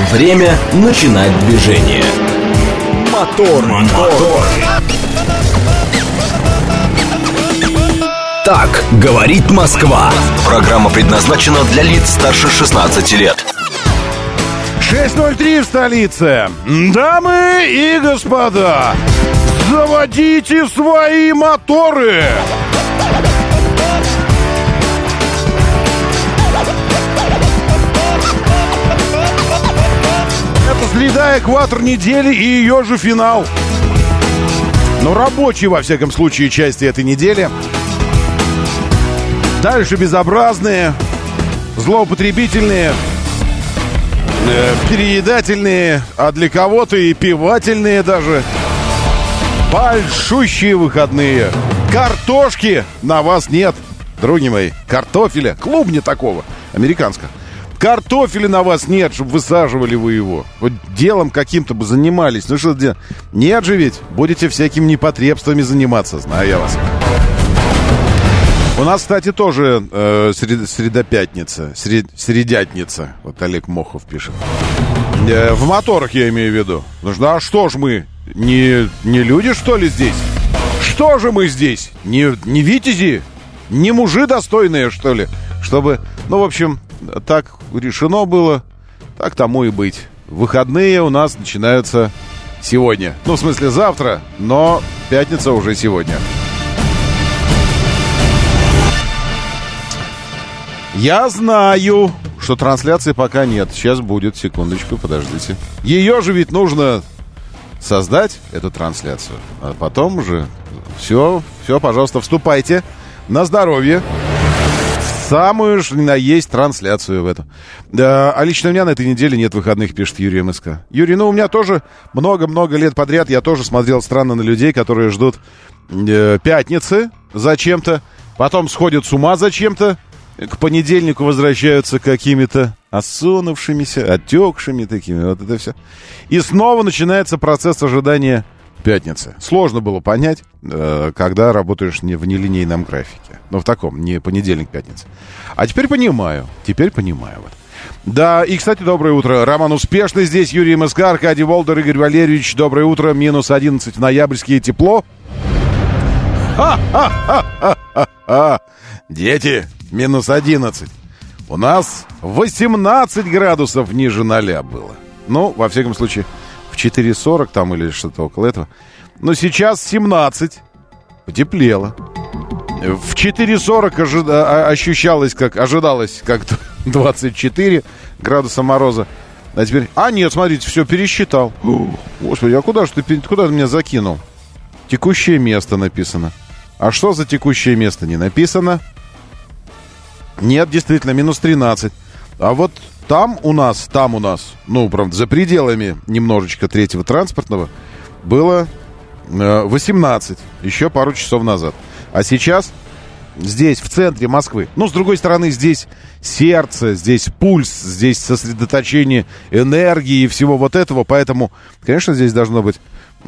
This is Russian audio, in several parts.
Время начинать движение. Мотор. Так говорит Москва. Программа предназначена для лиц старше 16 лет. 6:03 в столице. Дамы и господа, заводите свои моторы. Это среда, экватор недели и ее же финал. Но рабочий, во всяком случае, части этой недели. Дальше безобразные, злоупотребительные, переедательные, а для кого-то и пивательные даже. Большущие выходные. Картошки на вас нет, други мои. Картофеля, клубня такого, американского. Картофеля на вас нет, чтобы высаживали вы его. Вот делом каким-то бы занимались. Ну что делать? Нет же ведь. Будете всякими непотребствами заниматься, знаю я вас. У нас, кстати, тоже средопятница, средятница. Вот Олег Мохов пишет. В моторах я имею в виду. А что ж мы, не люди, что ли, здесь? Что же мы здесь? Не витязи? Не мужи достойные, что ли? Чтобы, ну, в общем, так решено было, так тому и быть. Выходные у нас начинаются сегодня. Ну, в смысле, завтра, но пятница уже сегодня. Я знаю, что трансляции пока нет. Сейчас будет, секундочку, подождите. Ее же ведь нужно создать, эту трансляцию. А потом уже все, пожалуйста, вступайте на здоровье. Самую же на есть трансляцию в эту. Да, а лично у меня на этой неделе нет выходных, пишет Юрий МСК. Юрий, ну у меня тоже много-много лет подряд я тоже смотрел странно на людей, которые ждут пятницы зачем-то, потом сходят с ума зачем-то, к понедельнику возвращаются какими-то осунувшимися, отекшими такими, вот это все. И снова начинается процесс ожидания пятницы. Сложно было понять, когда работаешь не в нелинейном графике. Ну, в таком, не понедельник-пятница. А теперь понимаю. Вот. Да, и, кстати, доброе утро. Роман Успешный здесь, Юрий МСК, Аркадий Волдер, Игорь Валерьевич. Доброе утро. Минус 11 в ноябрьские, тепло. Ха-ха-ха-ха-ха-ха. Дети, минус 11. У нас 18 градусов ниже 0 было. Ну, во всяком случае, в 4:40 там или что-то около этого. Но сейчас 17. Потеплело. В 4:40 ожидалось как 24 градуса мороза. А теперь... А нет, смотрите, все, пересчитал. Господи, а куда ты меня закинул? Текущее место написано. А что за текущее место не написано? Нет, действительно, минус 13. А вот там у нас, ну, правда, за пределами немножечко третьего транспортного, было 18, еще пару часов назад. А сейчас здесь, в центре Москвы, ну, с другой стороны, здесь сердце, здесь пульс, здесь сосредоточение энергии и всего вот этого, поэтому, конечно, здесь должно быть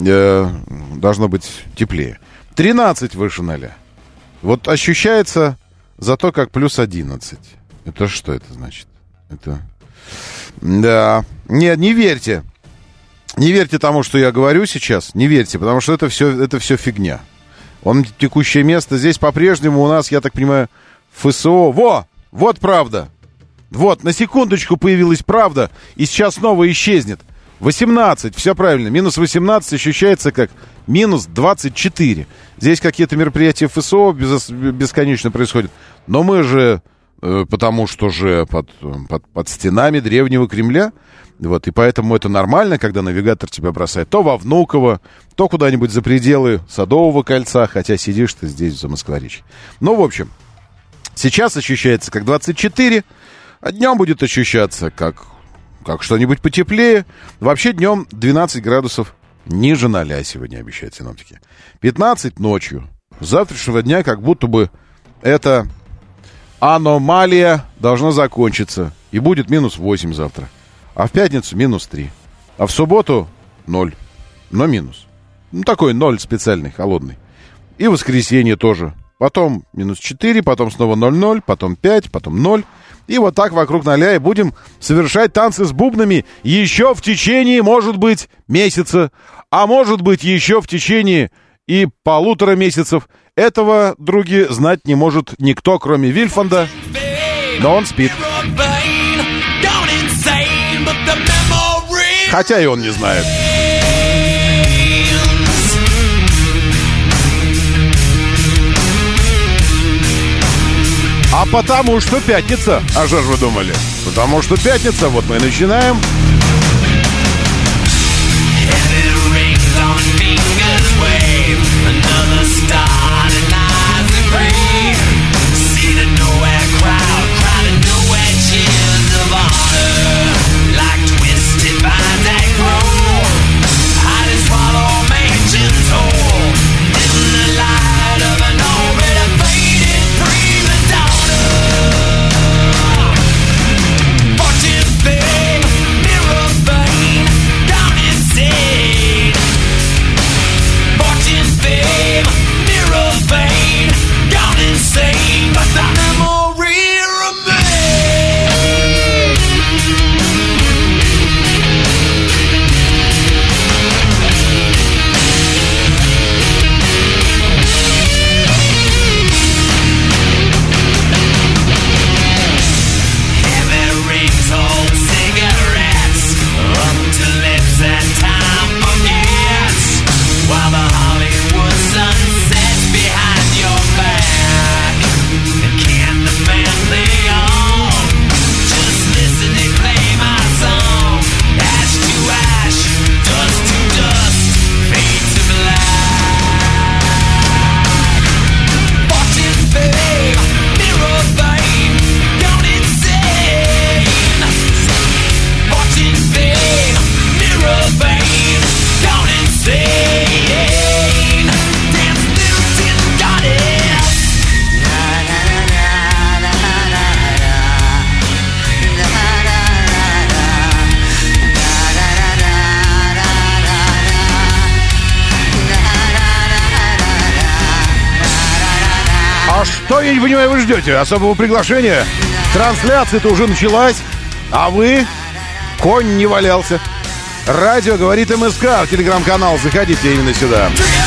теплее. 13 выше 0. Вот ощущается зато как плюс 11. Это что это значит? Это... Да. Нет, не верьте. Не верьте тому, что я говорю сейчас. Не верьте, потому что это все фигня. Текущее место здесь по-прежнему у нас, я так понимаю, ФСО. Вот правда. Вот, на секундочку появилась правда, и сейчас снова исчезнет. 18, все правильно. Минус 18 ощущается как минус 24. Здесь какие-то мероприятия ФСО бесконечно происходят. Но мы же, потому что же под стенами древнего Кремля, вот, и поэтому это нормально, когда навигатор тебя бросает то во Внуково, то куда-нибудь за пределы Садового кольца, хотя сидишь ты здесь, в Замоскворечье. Ну, в общем, сейчас ощущается как 24, а днем будет ощущаться как что-нибудь потеплее. Вообще днем 12 градусов ниже 0 сегодня обещают синоптики. 15 ночью. С завтрашнего дня как будто бы эта аномалия должна закончиться. И будет минус 8 завтра. А в пятницу минус 3. А в субботу 0. Но минус. Ну, такой 0 специальный, холодный. И в воскресенье тоже потом минус 4, потом снова 0-0, потом 5, потом 0. И вот так вокруг ноля и будем совершать танцы с бубнами еще в течение, может быть, месяца, а может быть, еще в течение и 1,5 месяцев. Этого, други, знать не может никто, кроме Вильфанда, но он спит. Хотя и он не знает. А потому что пятница. А что ж вы думали? Потому что пятница. Вот мы и начинаем. Что, я не понимаю, вы ждете? Особого приглашения? Трансляция-то уже началась, а вы? Конь не валялся. Радио говорит МСК, телеграм-канал. Заходите именно сюда.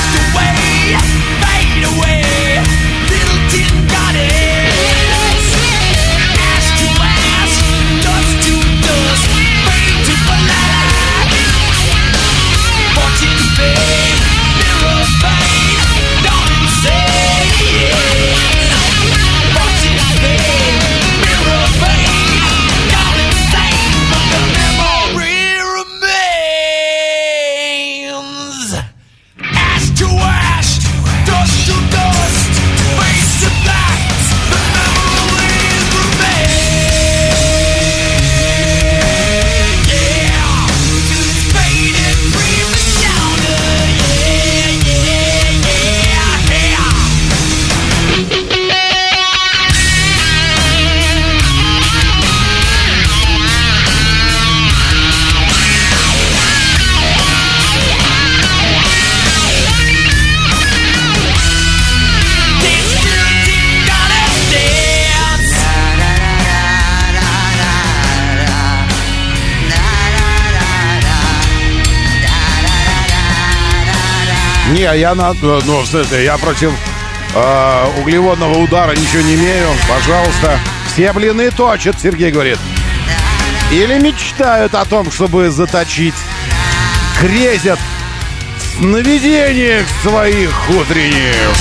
Не, я против углеводного удара ничего не имею. Пожалуйста. Все блины точат, Сергей говорит. Или мечтают о том, чтобы заточить. Крезят в сновидениях своих утренних.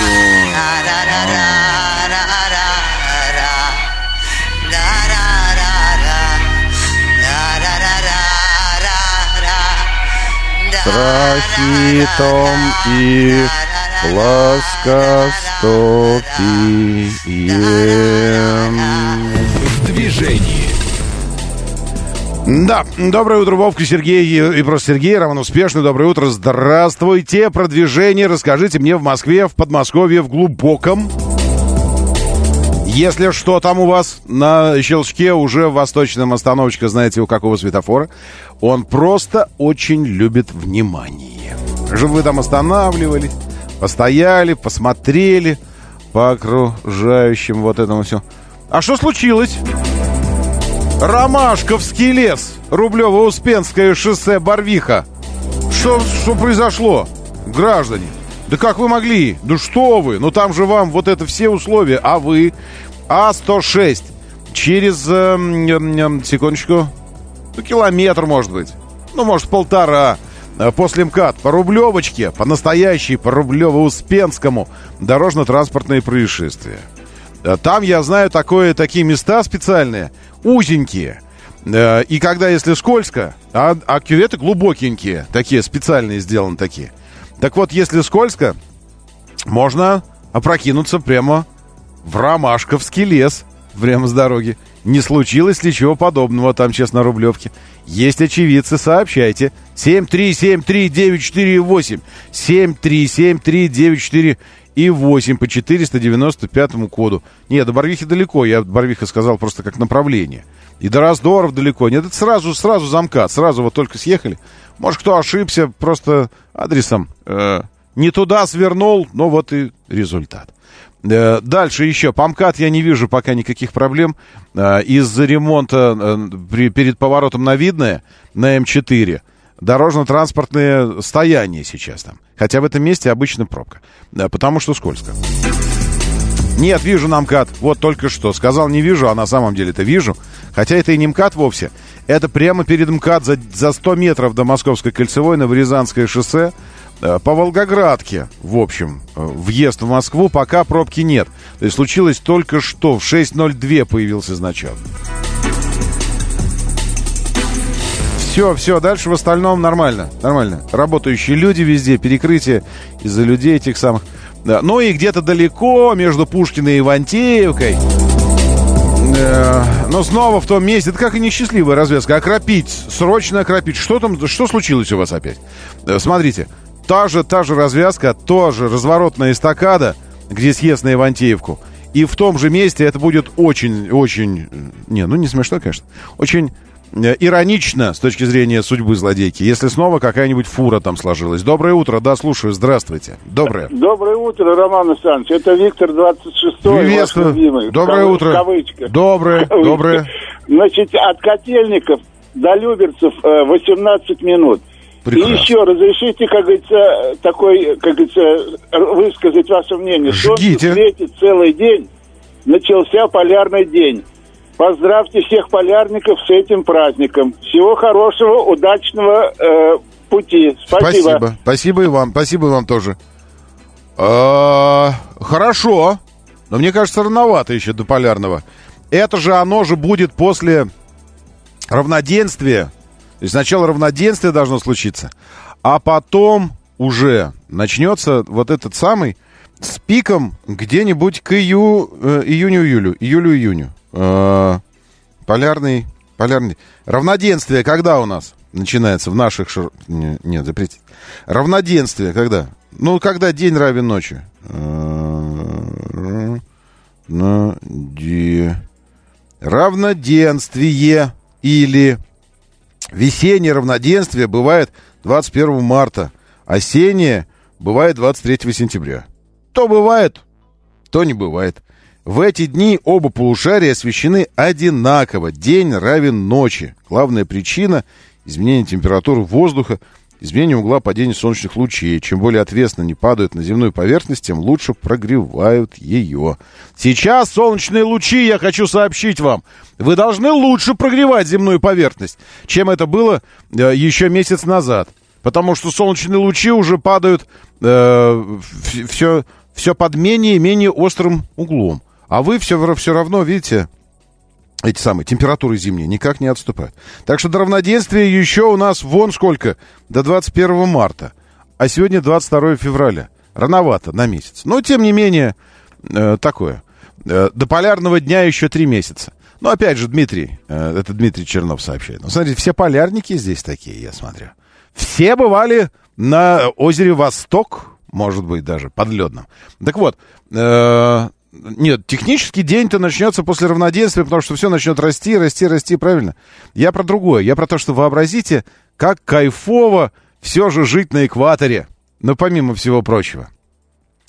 Страхи томки, плоскостопием. В движении. Да, доброе утро, Вовка, Сергей и просто Сергей, равно успешно, доброе утро, здравствуйте. Про движение расскажите мне в Москве, в Подмосковье, в Глубоком. Если что там у вас на щелчке, уже восточная остановочка, знаете, у какого светофора, он просто очень любит внимание. Чтобы вы там останавливались, постояли, посмотрели, по окружающим вот этому все. А что случилось? Ромашковский лес, Рублево-Успенское шоссе, Барвиха. Что произошло, граждане? Да как вы могли? Ну что вы? Ну там же вам вот это все условия. А вы? А106. Через, секундочку, километр, может быть. Ну, может, 1,5. После МКАД по Рублевочке, по настоящей, по Рублево-Успенскому дорожно-транспортные происшествия. Там, я знаю, такие места специальные, узенькие. И когда, если скользко, а кюветы глубокенькие, такие специальные сделаны такие. Так вот, если скользко, можно опрокинуться прямо в Ромашковский лес, прямо с дороги. Не случилось ли чего подобного там, честно, на Рублевке? Есть очевидцы, сообщайте. 7373948. 7373948 по 495 коду. Нет, до Барвихи далеко. Я Барвиха сказал просто как направление. И до Раздоров далеко. Нет, это сразу замкат. Сразу вот только съехали. Может, кто ошибся просто адресом. Не туда свернул, но вот и результат. Дальше еще. По МКАД я не вижу пока никаких проблем. Из-за ремонта перед поворотом на Видное, на М4, дорожно-транспортные стояния сейчас там. Хотя в этом месте обычно пробка. Потому что скользко. Нет, вижу на МКАД. Вот только что. Сказал не вижу, а на самом деле это вижу. Хотя это и не МКАД вовсе. Это прямо перед МКАД за 100 метров до Московской кольцевой, Новорязанское шоссе. По Волгоградке, в общем, въезд в Москву пока пробки нет. То есть случилось только что. В 6:02 появился значок. Все, дальше в остальном нормально. Работающие люди везде, перекрытие из-за людей этих самых. Ну и где-то далеко, между Пушкиной и Ивантеевкой. Но снова в том месте, это как и несчастливая развязка. Окропить, срочно окропить. Что случилось у вас опять? Смотрите. Та же развязка, тоже разворотная эстакада, где съезд на Ивантеевку. И в том же месте это будет очень... не смешно, конечно. Очень иронично с точки зрения судьбы злодейки, если снова какая-нибудь фура там сложилась. Доброе утро, да, слушаю, здравствуйте. Доброе утро, Роман Александрович. Это Виктор 26-й. Приветствую. Доброе утро. Кавычка. Доброе. Значит, от Котельников до Люберцев 18 минут. Прекрасно. И еще разрешите, как говорится, высказать ваше мнение. Ждите. Солнце светит целый день, начался полярный день. Поздравьте всех полярников с этим праздником. Всего хорошего, удачного пути. Спасибо. Спасибо и вам тоже. Хорошо. Но мне кажется, рановато еще до полярного. Это же оно же будет после равноденствия. То есть сначала равноденствие должно случиться, а потом уже начнется вот этот самый с пиком где-нибудь к июню-июню. Полярный. Равноденствие когда у нас начинается в наших... Нет, запретить. Равноденствие когда? Ну, когда день равен ночи. Равноденствие или... Весеннее равноденствие бывает 21 марта, осеннее бывает 23 сентября. То бывает, то не бывает. В эти дни оба полушария освещены одинаково. День равен ночи. Главная причина – изменение температуры воздуха, изменение угла падения солнечных лучей. Чем более ответственно они падают на земную поверхность, тем лучше прогревают ее. Сейчас солнечные лучи, я хочу сообщить вам, вы должны лучше прогревать земную поверхность, чем это было еще месяц назад. Потому что солнечные лучи уже падают все под менее и менее острым углом. А вы все равно, видите, эти самые температуры зимние никак не отступают. Так что до равноденствия еще у нас вон сколько, до 21 марта. А сегодня 22 февраля. Рановато на месяц. Но, тем не менее, такое. До полярного дня еще 3 месяца. Но, опять же, Дмитрий, это Дмитрий Чернов сообщает. Ну, смотрите, все полярники здесь такие, я смотрю. Все бывали на озере Восток, может быть, даже подледном. Так вот, нет, технический день-то начнется после равноденствия, потому что все начнет расти, правильно? Я про другое. Я про то, что вообразите, как кайфово все же жить на экваторе. Но помимо всего прочего.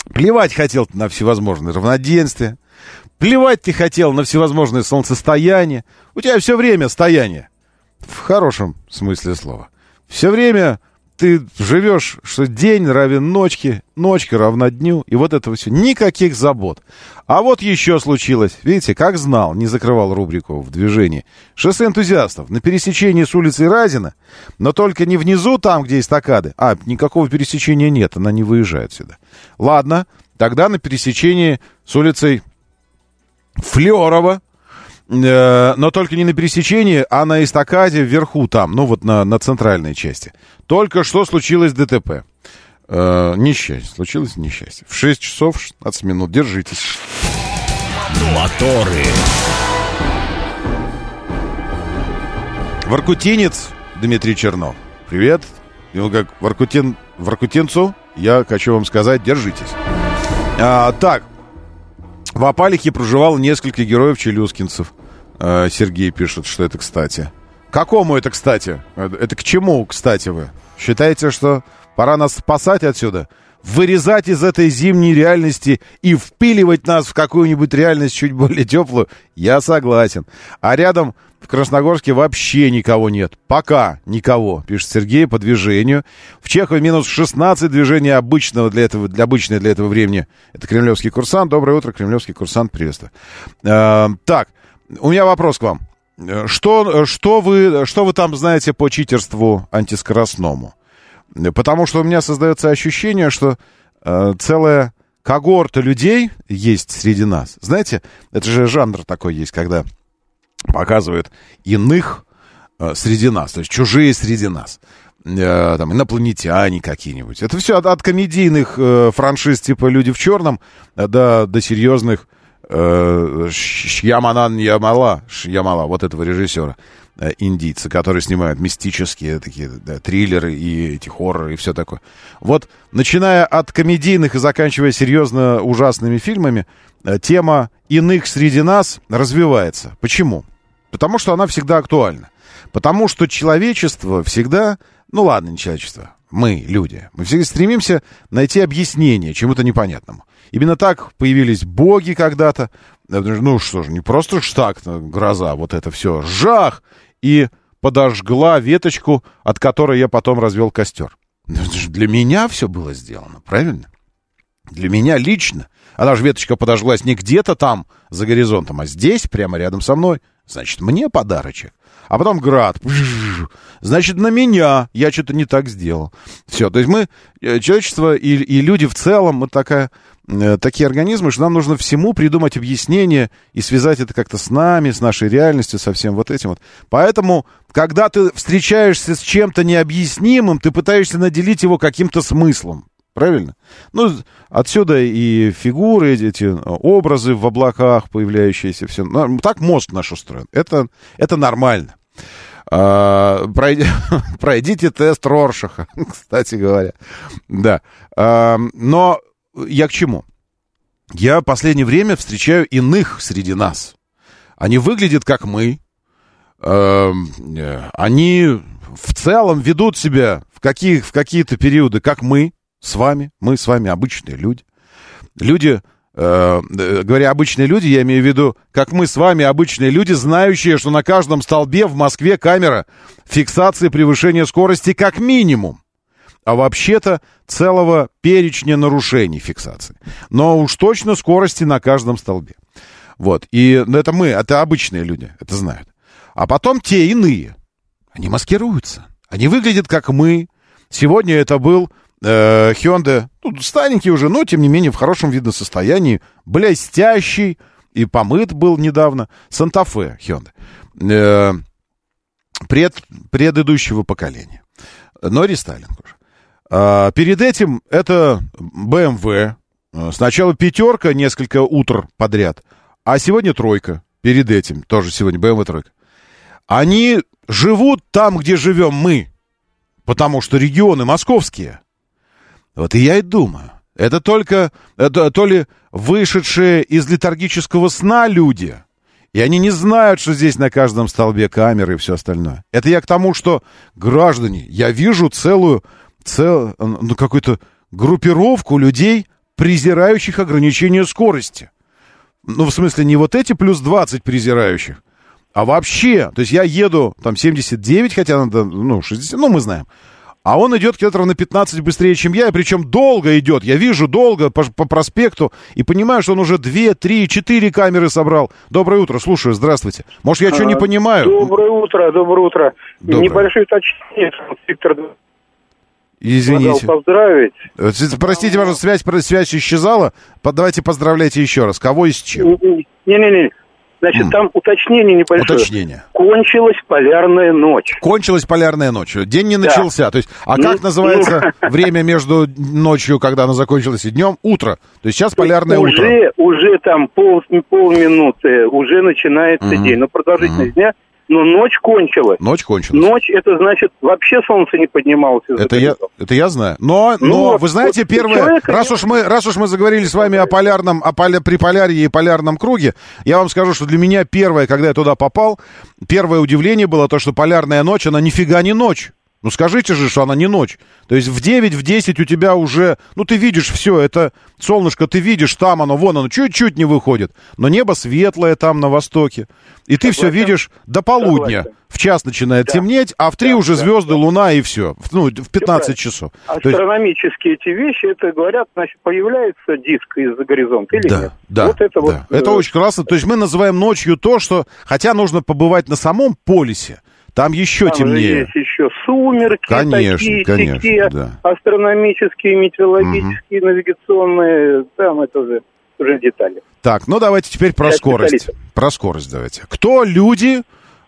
Плевать хотел на всевозможные равноденствия. Плевать ты хотел на всевозможные солнцестояния. У тебя все время стояние. В хорошем смысле слова. Все время ты живешь, что день равен ночке, ночка равна дню, и вот этого все. Никаких забот. А вот еще случилось. Видите, как знал, не закрывал рубрику в движении. Шоссе энтузиастов на пересечении с улицей Разина, но только не внизу, там, где эстакады. Никакого пересечения нет, она не выезжает сюда. Ладно, тогда на пересечении с улицей Флёрова, но только не на пересечении, а на эстакаде вверху там, ну вот на центральной части. Только что случилось ДТП. Несчастье, случилось несчастье. В 6 часов 16 минут, держитесь. Моторы. Воркутинец Дмитрий Чернов. Привет. Ну как, воркутинцу, я хочу вам сказать, держитесь. Так. В Апалихе проживало несколько героев-челюскинцев. Сергей пишет, что это кстати. Какому это кстати? Это к чему, кстати, вы? Считаете, что пора нас спасать отсюда? Вырезать из этой зимней реальности и впиливать нас в какую-нибудь реальность чуть более теплую? Я согласен. А рядом в Красногорске вообще никого нет. Пока никого, пишет Сергей по движению. В Чехове минус 16, движение обычного обычное для этого времени. Это кремлевский курсант. Доброе утро, кремлевский курсант, приветствую. Так, у меня вопрос к вам. Что вы там знаете по читерству антискоростному? Потому что у меня создается ощущение, что целая когорта людей есть среди нас. Знаете, это же жанр такой есть, когда показывают иных среди нас, то есть чужие среди нас. Там, инопланетяне какие-нибудь. Это все от комедийных франшиз типа «Люди в черном» до серьезных Шьямалан Шьямала, вот этого режиссера, индийца, который снимает мистические такие триллеры и эти хорроры и все такое. Вот, начиная от комедийных и заканчивая серьезно ужасными фильмами, тема иных среди нас развивается. Почему? Потому что она всегда актуальна. Потому что человечество всегда, ну ладно, не человечество, мы, люди, мы всегда стремимся найти объяснение чему-то непонятному. Именно так появились боги когда-то. Ну что же, не просто так гроза, вот это все, жах, и подожгла веточку, от которой я потом развел костер. Для меня все было сделано, правильно? Для меня лично. Она же веточка подожглась не где-то там за горизонтом, а здесь, прямо рядом со мной. Значит, мне подарочек. А потом град. Значит, на меня. Я что-то не так сделал. Все. То есть мы, человечество и люди в целом, мы такие организмы, что нам нужно всему придумать объяснение и связать это как-то с нами, с нашей реальностью, со всем вот этим вот. Поэтому, когда ты встречаешься с чем-то необъяснимым, ты пытаешься наделить его каким-то смыслом. Правильно? Ну, отсюда и фигуры, эти образы в облаках появляющиеся. Все. Так мозг наш устроен. Это нормально. Пройдите тест Роршаха, кстати говоря. Да. Но я к чему? Я в последнее время встречаю иных среди нас. Они выглядят как мы. Они в целом ведут себя в какие-то периоды, как мы. Мы с вами обычные люди. Люди, говоря обычные люди, я имею в виду, как мы с вами обычные люди, знающие, что на каждом столбе в Москве камера фиксации превышения скорости как минимум. А вообще-то целого перечня нарушений фиксации. Но уж точно скорости на каждом столбе. Вот. И это обычные люди, это знают. А потом те иные. Они маскируются. Они выглядят как мы. Сегодня это был Hyundai, старенький уже, но тем не менее в хорошем видном состоянии, блестящий, и помыт был недавно, Санта-Фе Hyundai, предыдущего поколения, но рестайлинг уже. Перед этим это BMW, сначала пятерка несколько утр подряд, а сегодня тройка, перед этим тоже сегодня BMW тройка. Они живут там, где живем мы, потому что регионы московские. Вот и я и думаю, это то ли вышедшие из летаргического сна люди, и они не знают, что здесь на каждом столбе камеры и все остальное. Это я к тому, что, граждане, я вижу целую какую-то группировку людей презирающих ограничение скорости. Ну, в смысле, не вот эти плюс 20 презирающих, а вообще. То есть я еду там 79, хотя надо, 60, мы знаем. А он идет километров на 15 быстрее, чем я, и причем долго идет. Я вижу долго по проспекту и понимаю, что он уже 2, 3, 4 камеры собрал. Доброе утро, слушаю, здравствуйте. Может, я что не понимаю? Доброе утро. Доброе. Небольшое уточнение, Виктор. Извините. Поздравить. Простите, пожалуйста, связь исчезала. Давайте поздравляйте еще раз. Кого и с чем? Не. Значит, там уточнение небольшое. Уточнение. Кончилась полярная ночь. Кончилась полярная ночь. День не начался. То есть, как называется время между ночью, когда она закончилась, и днем? Утро. То есть сейчас полярное утро. Уже там полминуты, уже начинается день. Но продолжительность дня. Но ночь кончилась. Ночь, это значит, вообще солнце не поднималось. Это я знаю. Но вы знаете, первое, раз уж мы заговорили с вами о Приполярье и полярном круге, я вам скажу, что для меня первое, когда я туда попал, первое удивление было то, что полярная ночь, она нифига не ночь. Ну, скажите же, что она не ночь. То есть в 9, в 10 у тебя уже... ты видишь все, это солнышко, ты видишь, там оно чуть-чуть не выходит. Но небо светлое там на востоке. И ты все видишь до полудня. В час начинает темнеть, а в 3 уже звезды, луна и все. В 15 часов. Астрономические эти вещи, это говорят, значит, появляется диск из-за горизонта или нет? Да. Это очень классно. То есть мы называем ночью то, что... Хотя нужно побывать на самом полюсе. Там еще темнее. Есть еще сумерки, такие астрономические, метеорологические, навигационные. Там это уже детали. Так, давайте теперь про скорость. Про скорость давайте. Кто люди,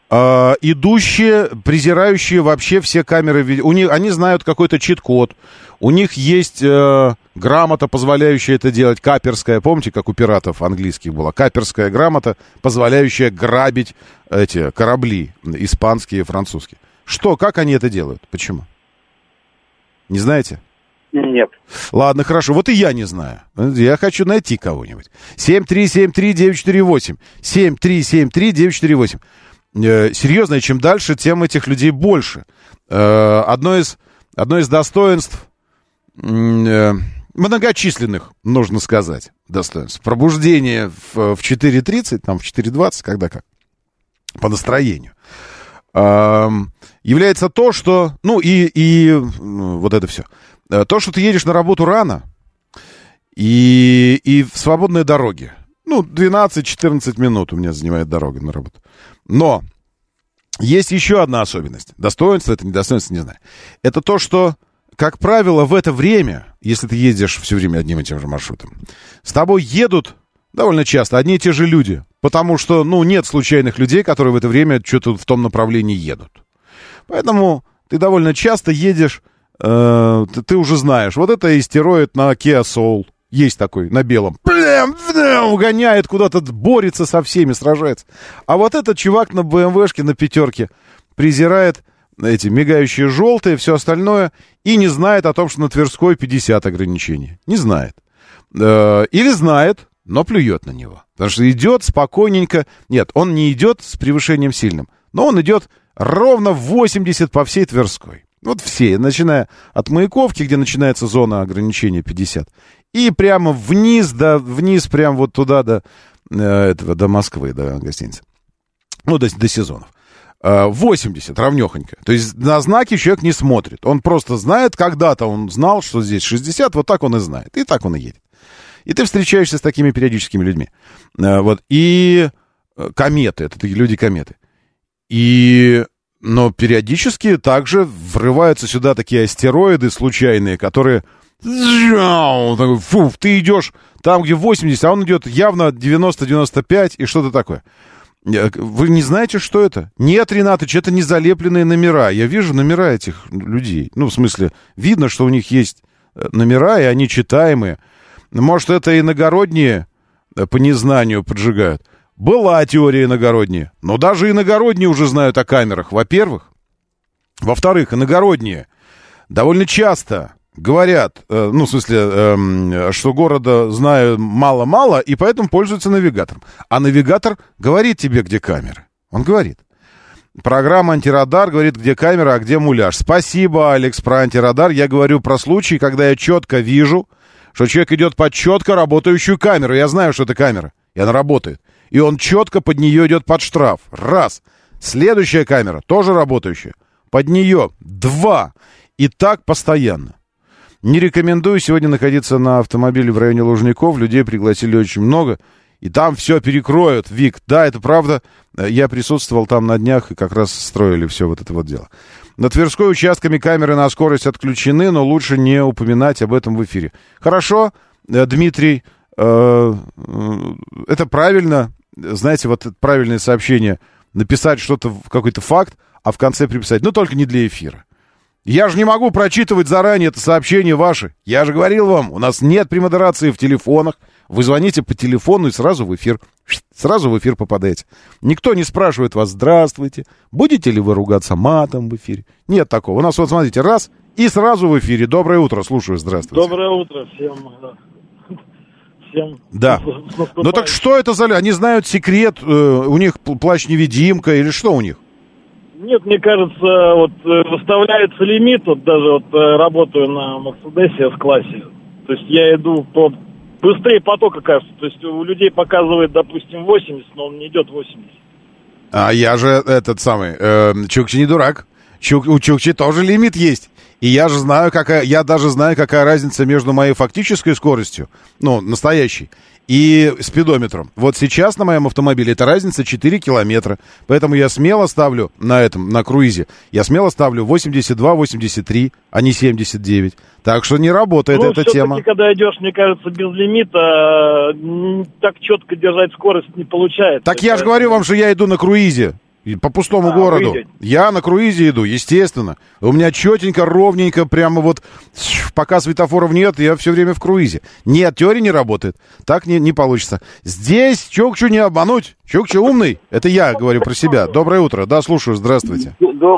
идущие, презирающие вообще все камеры? Они знают какой-то чит-код. У них есть грамота, позволяющая это делать, каперская. Помните, как у пиратов английских была? Каперская грамота, позволяющая грабить эти корабли, испанские, французские. Как они это делают? Почему? Не знаете? Нет. Ладно, хорошо. Вот и я не знаю. Я хочу найти кого-нибудь. 7373948. 7373948. Серьезно, чем дальше, тем этих людей больше. Одно из достоинств многочисленных, нужно сказать, достоинств. Пробуждение в 4:30, там в 4:20, когда как, по настроению, является то, что, вот это все. То, что ты едешь на работу рано и в свободной дороге. 12-14 минут у меня занимает дорога на работу. Но есть еще одна особенность. Достоинство, это не достоинство, не знаю. Это то, что, как правило, в это время, если ты ездишь все время одним и тем же маршрутом, с тобой едут довольно часто одни и те же люди. Потому что, нет случайных людей, которые в это время что-то в том направлении едут. Поэтому ты довольно часто едешь, ты уже знаешь, вот это истероид на Kia Soul. Есть такой, на белом. Угоняет куда-то, борется со всеми, сражается. А вот этот чувак на БМВшке, на пятерке, презирает эти мигающие желтые, все остальное, и не знает о том, что на Тверской 50 ограничений. Не знает. Или знает, но плюет на него. Потому что идет спокойненько. Нет, он не идет с превышением сильным, но он идет ровно в 80 по всей Тверской. Вот все, начиная от Маяковки, где начинается зона ограничения 50, и прямо вниз прямо вот туда, до Москвы, до гостиницы. До сезонов. 80, равнехонько. То есть на знаки человек не смотрит. Он просто знает, когда-то он знал, что здесь 60, вот так он и знает. И так он и едет. И ты встречаешься с такими периодическими людьми. И кометы, это такие люди-кометы. Но периодически также врываются сюда такие астероиды случайные, которые... ты идешь там, где 80, а он идет явно 90-95 и что-то такое. Вы не знаете, что это? Нет, Ринатыч, это не залепленные номера. Я вижу номера этих людей. В смысле, видно, что у них есть номера, и они читаемые. Может, это иногородние по незнанию поджигают. Была теория иногородняя. Но даже иногородние уже знают о камерах, во-первых. Во-вторых, иногородние довольно часто говорят, что города знаю мало-мало, и поэтому пользуются навигатором. А навигатор говорит тебе, где камеры. Он говорит. Программа «Антирадар» говорит, где камера, а где муляж. Спасибо, Алекс, про антирадар. Я говорю про случай, когда я четко вижу, что человек идет под четко работающую камеру. Я знаю, что это камера, и она работает. И он четко под нее идет под штраф. Раз. Следующая камера, тоже работающая. Под нее 2. И так постоянно. Не рекомендую сегодня находиться на автомобиле в районе Лужников. Людей пригласили очень много. И там все перекроют, Вик. Да, это правда. Я присутствовал там на днях и как раз строили все вот это вот дело. На Тверской участками камеры на скорость отключены, но лучше не упоминать об этом в эфире. Хорошо, Дмитрий, это правильно. Знаете, вот это правильное сообщение. Написать что-то, какой-то факт, а в конце приписать. Но только не для эфира. Я же не могу прочитывать заранее это сообщение ваше. Я же говорил вам, у нас нет премодерации в телефонах. Вы звоните по телефону и сразу в эфир. Сразу в эфир попадаете. Никто не спрашивает вас: здравствуйте, будете ли вы ругаться матом в эфире? Нет такого. У нас, вот смотрите, раз, и сразу в эфире. Доброе утро, слушаю, здравствуйте. Доброе утро всем. Да. Ну так что это за... Они знают секрет, у них плащ-невидимка или что у них? Нет, мне кажется, вот выставляется лимит, вот даже вот работаю на Мерседесе С-классе, то есть я иду по быстрее потока, кажется, то есть у людей показывает, допустим, 80, но он не идет 80. А я же этот самый, Чукчи не дурак, у Чукчи тоже лимит есть. И я же знаю, я даже знаю, какая разница между моей фактической скоростью, ну, настоящей, и спидометром. Вот сейчас на моем автомобиле эта разница 4 километра. Поэтому я смело ставлю на круизе, я смело ставлю 82-83, а не 79. Так что не работает эта тема. Ну, когда идешь, мне кажется, без лимита, так четко держать скорость не получается. Так я же говорю вам, что я иду на круизе. По пустому городу. Я на круизе иду, естественно. У меня четенько, ровненько, прямо вот, пока светофоров нет, я все время в круизе. Нет, теория не работает. Так не получится. Здесь Чукчу не обмануть. Чукчу умный. Это я говорю про себя. Доброе утро. Да, слушаю, здравствуйте.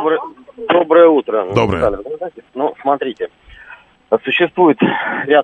Доброе утро. Доброе. Ну, смотрите. Существует ряд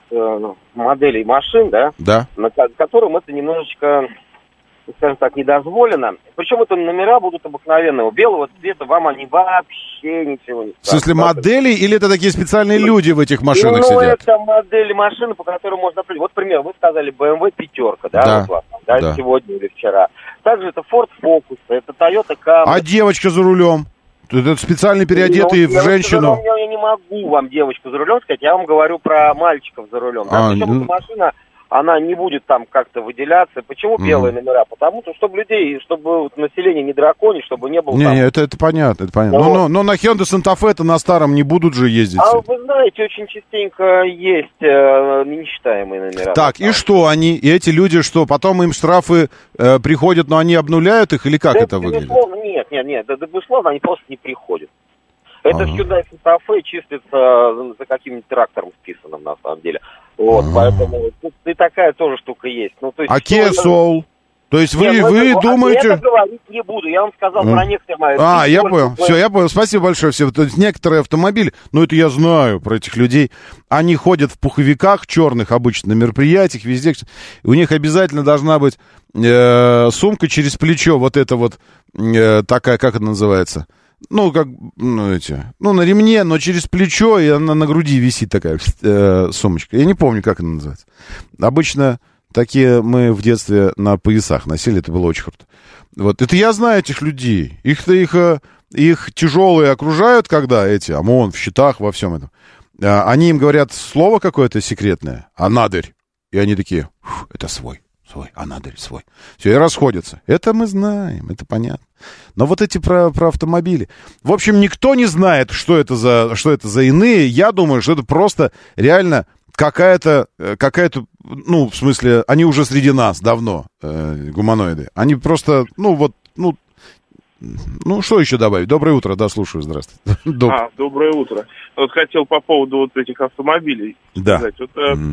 моделей машин, да? Да. На которым это немножечко, скажем так, недозволено. Причем это номера будут обыкновенного белого цвета, вам они вообще ничего не скажут. В смысле моделей или это такие специальные люди в этих машинах сидят? Ну, это модели машины, по которым можно... Вот, например, вы сказали BMW пятерка, да? Да. Вот вас, да, сегодня или вчера. Также это Ford Focus, это Toyota Camry. А девочка за рулем? Это специально переодетый в женщину. Я не могу вам девочку за рулем сказать, я вам говорю про мальчиков за рулем. Да? Причем эта машина... Она не будет там как-то выделяться. Почему белые номера? Потому что, чтобы людей, чтобы население не драконить, чтобы не было... Не, это понятно, это понятно. Но на Hyundai Santa Fe-то на старом не будут же ездить. А вы знаете, очень частенько есть нечитаемые номера. Так, и что они? И эти люди что, потом им штрафы приходят, но они обнуляют их? Или как да, это выглядит? Нет, безусловно, они просто не приходят. Это Hyundai Santa Fe числится за каким-нибудь трактором вписанным, на самом деле. Вот, поэтому тут и такая тоже штука есть. Ну, то есть Kia Soul? То есть вы думаете... Я это говорить не буду, я вам сказал про некоторые... я понял, все, я понял, спасибо большое. Все. То есть некоторые автомобили, это я знаю про этих людей, они ходят в пуховиках черных обычно на мероприятиях, везде. У них обязательно должна быть сумка через плечо, вот это вот такая, как это называется? На ремне, но через плечо, и она на груди висит такая сумочка. Я не помню, как она называется. Обычно такие мы в детстве на поясах носили, это было очень круто. Вот, это я знаю этих людей. Их тяжелые окружают, когда эти ОМОН в щитах, во всем этом. Они им говорят слово какое-то секретное, анадырь. И они такие, это свой, анадырь свой. Все, и расходятся. Это мы знаем, это понятно. Но вот эти про автомобили. В общем, никто не знает, что это за иные. Я думаю, что это просто реально какая-то, в смысле, они уже среди нас давно, гуманоиды. Они просто, что еще добавить? Доброе утро, да, слушаю, здравствуйте. Доброе утро. Вот хотел по поводу вот этих автомобилей сказать. Вот,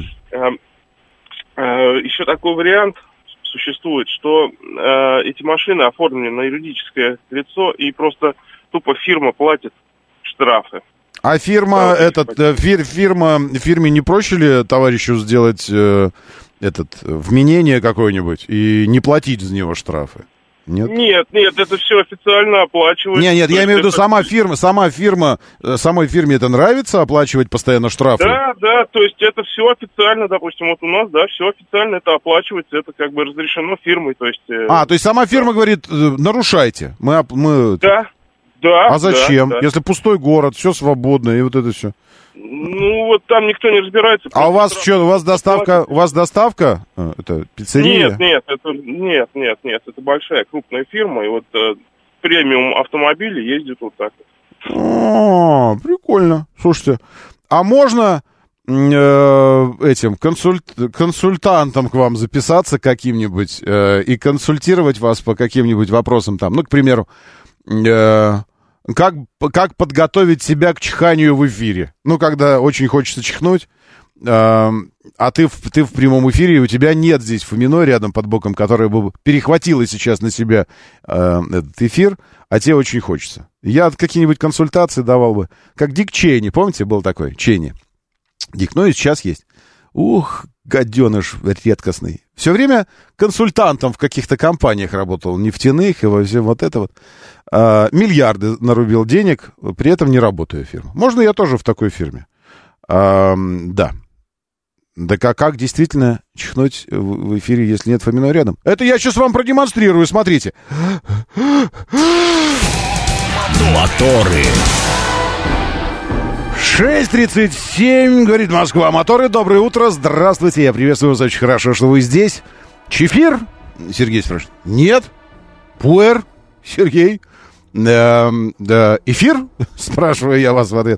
еще такой вариант существует, что эти машины оформлены на юридическое лицо, и просто тупо фирма платит штрафы. А фирме не проще ли товарищу сделать вменение какое-нибудь и не платить за него штрафы? Нет? Нет, это все официально оплачивается. Нет, я имею в виду самой фирме это нравится оплачивать постоянно штрафы? Да, то есть это все официально, допустим, вот у нас, да, все официально это оплачивается, это как бы разрешено фирмой, то есть... то есть сама фирма говорит, нарушайте, мы... Да. А зачем? Да. Если пустой город, все свободно, и вот это все. Ну, вот там никто не разбирается. А у вас что, у вас доставка? Это пиццерия? Нет, это большая, крупная фирма, и вот премиум автомобили ездят вот так. О, прикольно. Слушайте, а можно этим консультантом к вам записаться каким-нибудь и консультировать вас по каким-нибудь вопросам там, ну, к примеру, как подготовить себя к чиханию в эфире? Ну, когда очень хочется чихнуть, а ты в прямом эфире, и у тебя нет здесь Фоминой рядом под боком, которая бы перехватила сейчас на себя этот эфир, а тебе очень хочется. Я какие-нибудь консультации давал бы. Как Дик Чейни, помните, был такой? Чейни. Дик, ну и сейчас есть. Ух, гаденыш редкостный. Все время консультантом в каких-то компаниях работал, нефтяных и во всем вот это вот. Миллиарды нарубил денег, при этом не работаю в фирме. Можно я тоже в такой фирме? Да. Да как действительно чихнуть в эфире, если нет Фоминой рядом? Это я сейчас вам продемонстрирую, смотрите. Моторы. 6:37, говорит Москва. Моторы, доброе утро, здравствуйте, я приветствую вас, очень хорошо, что вы здесь. Чефир? Сергей спрашивает. Нет. Пуэр? Сергей? Эфир? Спрашиваю я вас в ответ.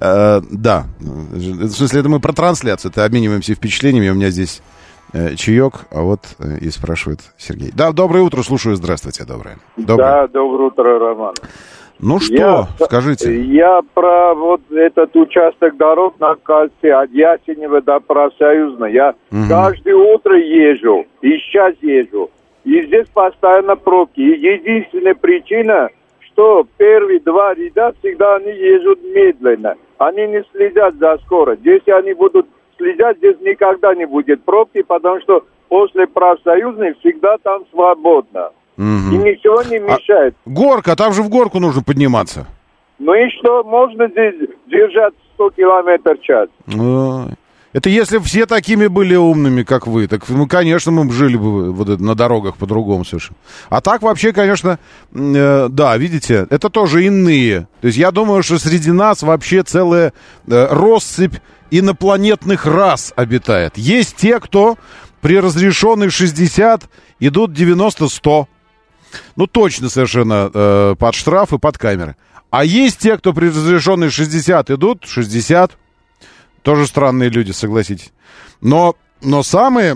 Да. В смысле, это мы про трансляцию, это обмениваемся впечатлениями, у меня здесь чаек, а вот и спрашивает Сергей. Да, доброе утро, слушаю, здравствуйте, доброе. Да, доброе утро, Роман. Ну что, скажите. Я про вот этот участок дорог на кольце от Ясенева до Профсоюзной. Я каждое утро езжу, и сейчас езжу. И здесь постоянно пробки. И единственная причина, что первые два ряда всегда они ездят медленно. Они не следят за скоростью. Если они будут следят, здесь никогда не будет пробки, потому что после Профсоюзной всегда там свободно. И ничего не мешает. Горка, там же в горку нужно подниматься. Ну и что, можно здесь держать 100 километров в час. Это если все такими были умными, как вы, так, ну, конечно, мы жили бы вот на дорогах по-другому совершенно. А так вообще, конечно, да, видите, это тоже иные. То есть я думаю, что среди нас вообще целая россыпь инопланетных рас обитает. Есть те, кто при разрешенной 60 идут 90-100. Ну, точно совершенно под штраф и под камеры. А есть те, кто при разрешенной 60 идут 60. Тоже странные люди, согласитесь. Но самые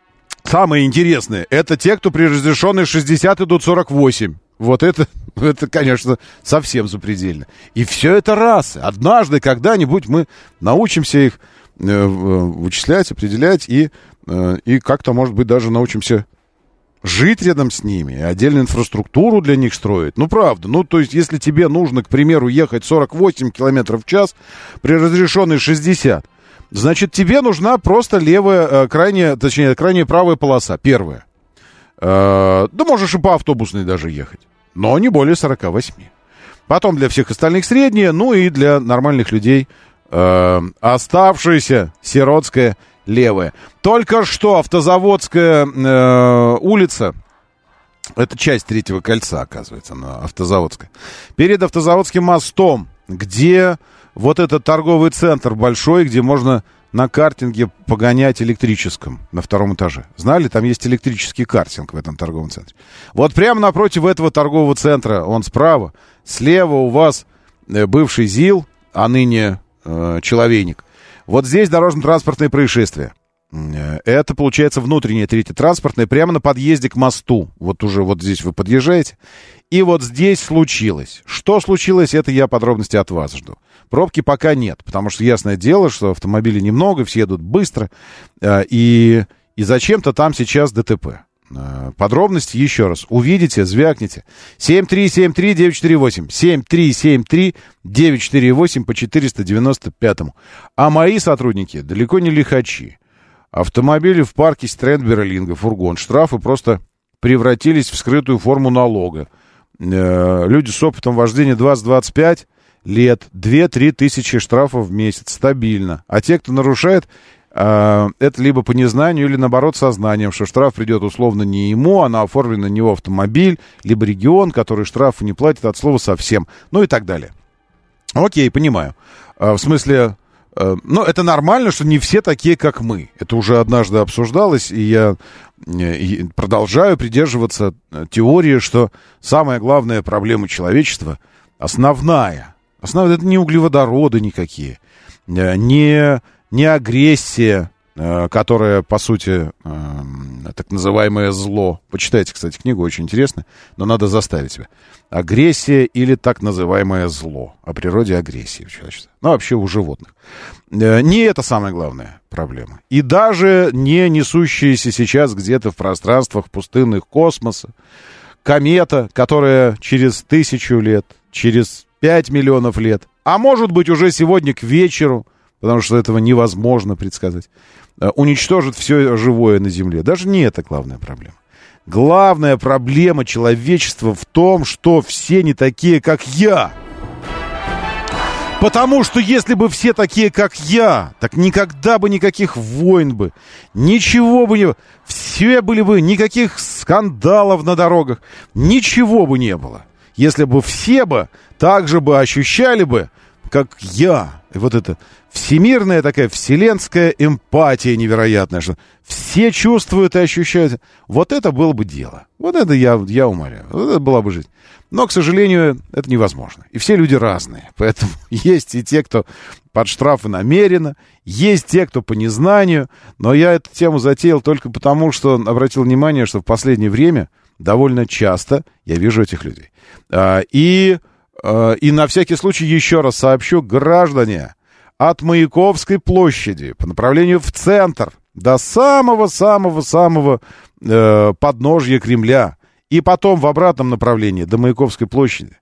интересные, это те, кто при разрешенной 60 идут 48. Вот это, конечно, совсем запредельно. И все это расы. Однажды, когда-нибудь мы научимся их вычислять, определять и как-то, может быть, даже научимся жить рядом с ними, отдельную инфраструктуру для них строить. Ну, правда. Ну, то есть, если тебе нужно, к примеру, ехать 48 километров в час при разрешенной 60, значит, тебе нужна просто левая, крайняя правая полоса, первая. Да можешь и по автобусной даже ехать, но не более 48. Потом для всех остальных средняя, ну и для нормальных людей оставшаяся сиротская левая. Только что Автозаводская улица, это часть Третьего кольца, оказывается, на Автозаводской. Перед Автозаводским мостом, где вот этот торговый центр большой, где можно на картинге погонять электрическом на втором этаже. Знали, там есть электрический картинг в этом торговом центре. Вот прямо напротив этого торгового центра, он справа, слева у вас бывший ЗИЛ, а ныне Человейник. Вот здесь дорожно-транспортное происшествие. Это, получается, внутреннее третье транспортное, прямо на подъезде к мосту. Вот уже вот здесь вы подъезжаете. И вот здесь случилось. Что случилось, это я подробности от вас жду. Пробки пока нет, потому что ясное дело, что автомобилей немного, все едут быстро. И зачем-то там сейчас ДТП. Подробности еще раз увидите, звякните. 7373948. 7373948 по 495-му. А мои сотрудники далеко не лихачи. Автомобили в парке Стрэндбера Линга, фургон. Штрафы просто превратились в скрытую форму налога. Люди с опытом вождения 20-25 лет, 2-3 тысячи штрафов в месяц, стабильно. А те, кто нарушает, это либо по незнанию, или наоборот сознанием, что штраф придет условно не ему, а на оформлен на него автомобиль, либо регион, который штрафы не платит от слова совсем, ну и так далее. Окей, понимаю. В смысле, ну, это нормально, что не все такие, как мы. Это уже однажды обсуждалось, и я продолжаю придерживаться теории, что самая главная проблема человечества, основная, это не углеводороды никакие, не агрессия, которая, по сути, так называемое зло. Почитайте, кстати, книгу, очень интересно, но надо заставить себя. Агрессия или так называемое зло. О природе агрессии в человечестве. Ну, вообще у животных. Не это самая главная проблема. И даже не несущиеся сейчас где-то в пространствах пустынных космоса комета, которая через 1000 лет, через 5 миллионов лет, а может быть уже сегодня к вечеру, потому что этого невозможно предсказать, уничтожит все живое на Земле. Даже не это главная проблема. Главная проблема человечества в том, что все не такие, как я. Потому что если бы все такие, как я, так никогда бы никаких войн бы, ничего бы не было. Все были бы, никаких скандалов на дорогах, ничего бы не было. Если бы все бы так же бы ощущали бы, как я. И вот это всемирная такая вселенская эмпатия невероятная, что все чувствуют и ощущают. Вот это было бы дело. Вот это я умоляю. Вот это была бы жизнь. Но, к сожалению, это невозможно. И все люди разные. Поэтому есть и те, кто под штрафы намеренно, есть те, кто по незнанию. Но я эту тему затеял только потому, что обратил внимание, что в последнее время довольно часто я вижу этих людей. И на всякий случай еще раз сообщу, граждане, от Маяковской площади по направлению в центр до самого-самого-самого подножья Кремля и потом в обратном направлении до Маяковской площади.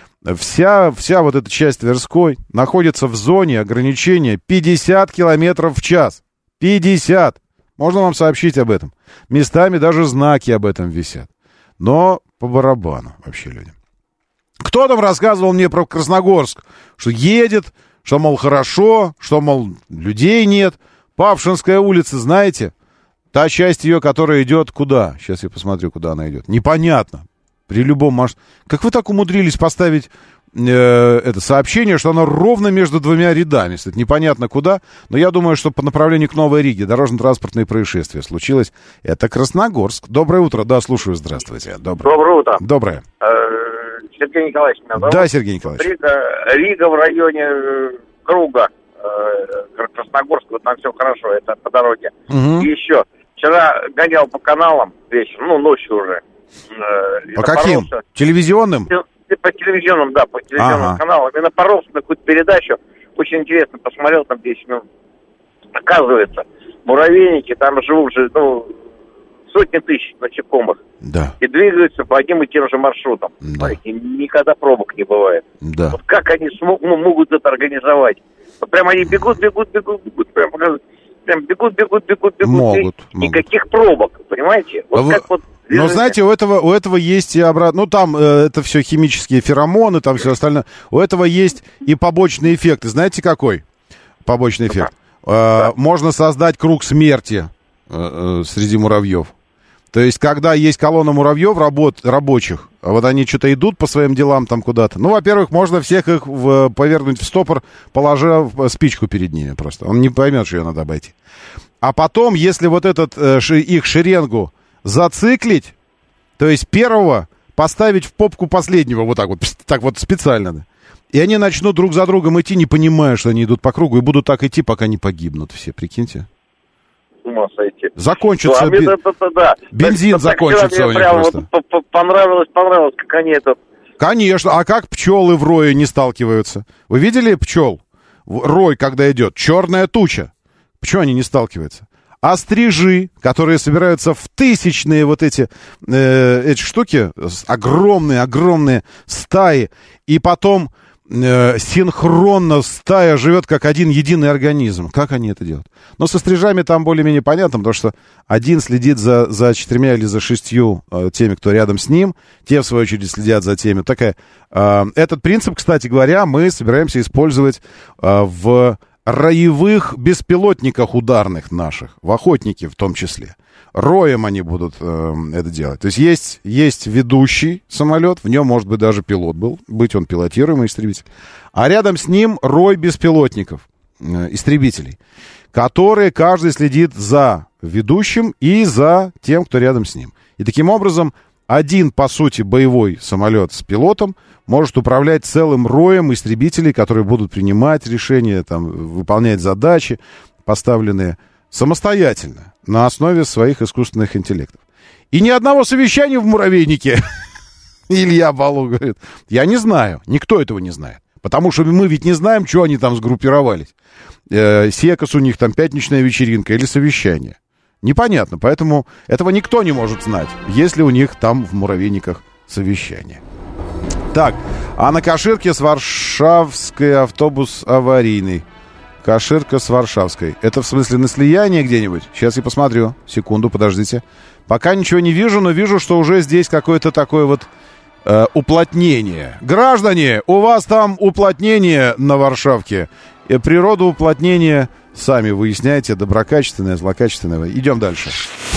Вся вот эта часть Тверской находится в зоне ограничения 50 километров в час. 50! Можно вам сообщить об этом. Местами даже знаки об этом висят. Но по барабану вообще людям. Кто там рассказывал мне про Красногорск? Что едет, что, мол, хорошо, что, мол, людей нет. Павшинская улица, знаете? Та часть ее, которая идет куда? Сейчас я посмотрю, куда она идет. Непонятно. При любом маршруте. Как вы так умудрились поставить это сообщение, что оно ровно между двумя рядами? Это непонятно куда. Но я думаю, что по направлению к Новой Риге дорожно-транспортные происшествия случилось. Это Красногорск. Доброе утро. Да, слушаю. Здравствуйте. Доброе утро. Доброе. Сергей Николаевич меня зовут. Да, Сергей Николаевич. Рига в районе Круга. Красногорск, вот там все хорошо, это по дороге. Угу. И еще, вчера гонял по каналам вечером, ночью уже. По каким? Телевизионным? По телевизионным, да, по телевизионным каналам. И напоролся на какую-то передачу, очень интересно, посмотрел там 10 минут. Оказывается, муравейники, там живут же, сотни тысяч насекомых. Да. И двигаются по одним и тем же маршрутам. Да. Никогда пробок не бывает. Да. Вот как они могут это организовать? Вот прям они бегут, прям бегут. Могут. Никаких пробок, понимаете? Вот как вот. Но знаете, у этого есть и обратно. Ну, там это все химические феромоны, там все остальное. У этого есть и побочный эффект. И знаете, какой побочный эффект? Можно создать круг смерти среди муравьев. То есть, когда есть колонна муравьев рабочих, вот они что-то идут по своим делам там куда-то. Ну, во-первых, можно всех их повернуть в стопор, положив спичку перед ними просто. Он не поймет, что ее надо обойти. А потом, если вот их шеренгу зациклить, то есть первого поставить в попку последнего, вот так вот специально, да. И они начнут друг за другом идти, не понимая, что они идут по кругу, и будут так идти, пока не погибнут все, прикиньте. С ума сойти. Закончится бензин закончится у них просто. Вот понравилось, как они это... Конечно, а как пчелы в рое не сталкиваются? Вы видели пчел? Рой, когда идет, черная туча. Почему они не сталкиваются? А стрижи, которые собираются в тысячные вот эти штуки, огромные стаи, и потом синхронно стая живет как один единый организм. Как они это делают? Но со стрижами там более-менее понятно, потому что один следит за 4 или за 6 теми, кто рядом с ним, те, в свою очередь, следят за теми. Этот принцип, кстати говоря, мы собираемся использовать в роевых беспилотниках ударных наших, в охотнике в том числе. Роем они будут это делать. То есть ведущий самолет, в нем, может быть, даже пилот быть он пилотируемый истребитель. А рядом с ним рой беспилотников, истребителей, которые каждый следит за ведущим и за тем, кто рядом с ним. И таким образом один, по сути, боевой самолет с пилотом может управлять целым роем истребителей, которые будут принимать решения, выполнять задачи, поставленные самостоятельно, на основе своих искусственных интеллектов. И ни одного совещания в муравейнике, Илья Балу говорит, я не знаю, никто этого не знает. Потому что мы ведь не знаем, что они там сгруппировались. Секас у них там пятничная вечеринка или совещание. Непонятно, поэтому этого никто не может знать, если у них там в муравейниках совещание. Так, а на Каширке с Варшавской автобус аварийный. Каширка с Варшавской. Это в смысле на слияние где-нибудь? Сейчас я посмотрю. Секунду, подождите. Пока ничего не вижу, но вижу, что уже здесь какое-то такое уплотнение. Граждане, у вас там уплотнение на Варшавке. Природа уплотнения сами выясняйте. Доброкачественное, злокачественное. Идем дальше.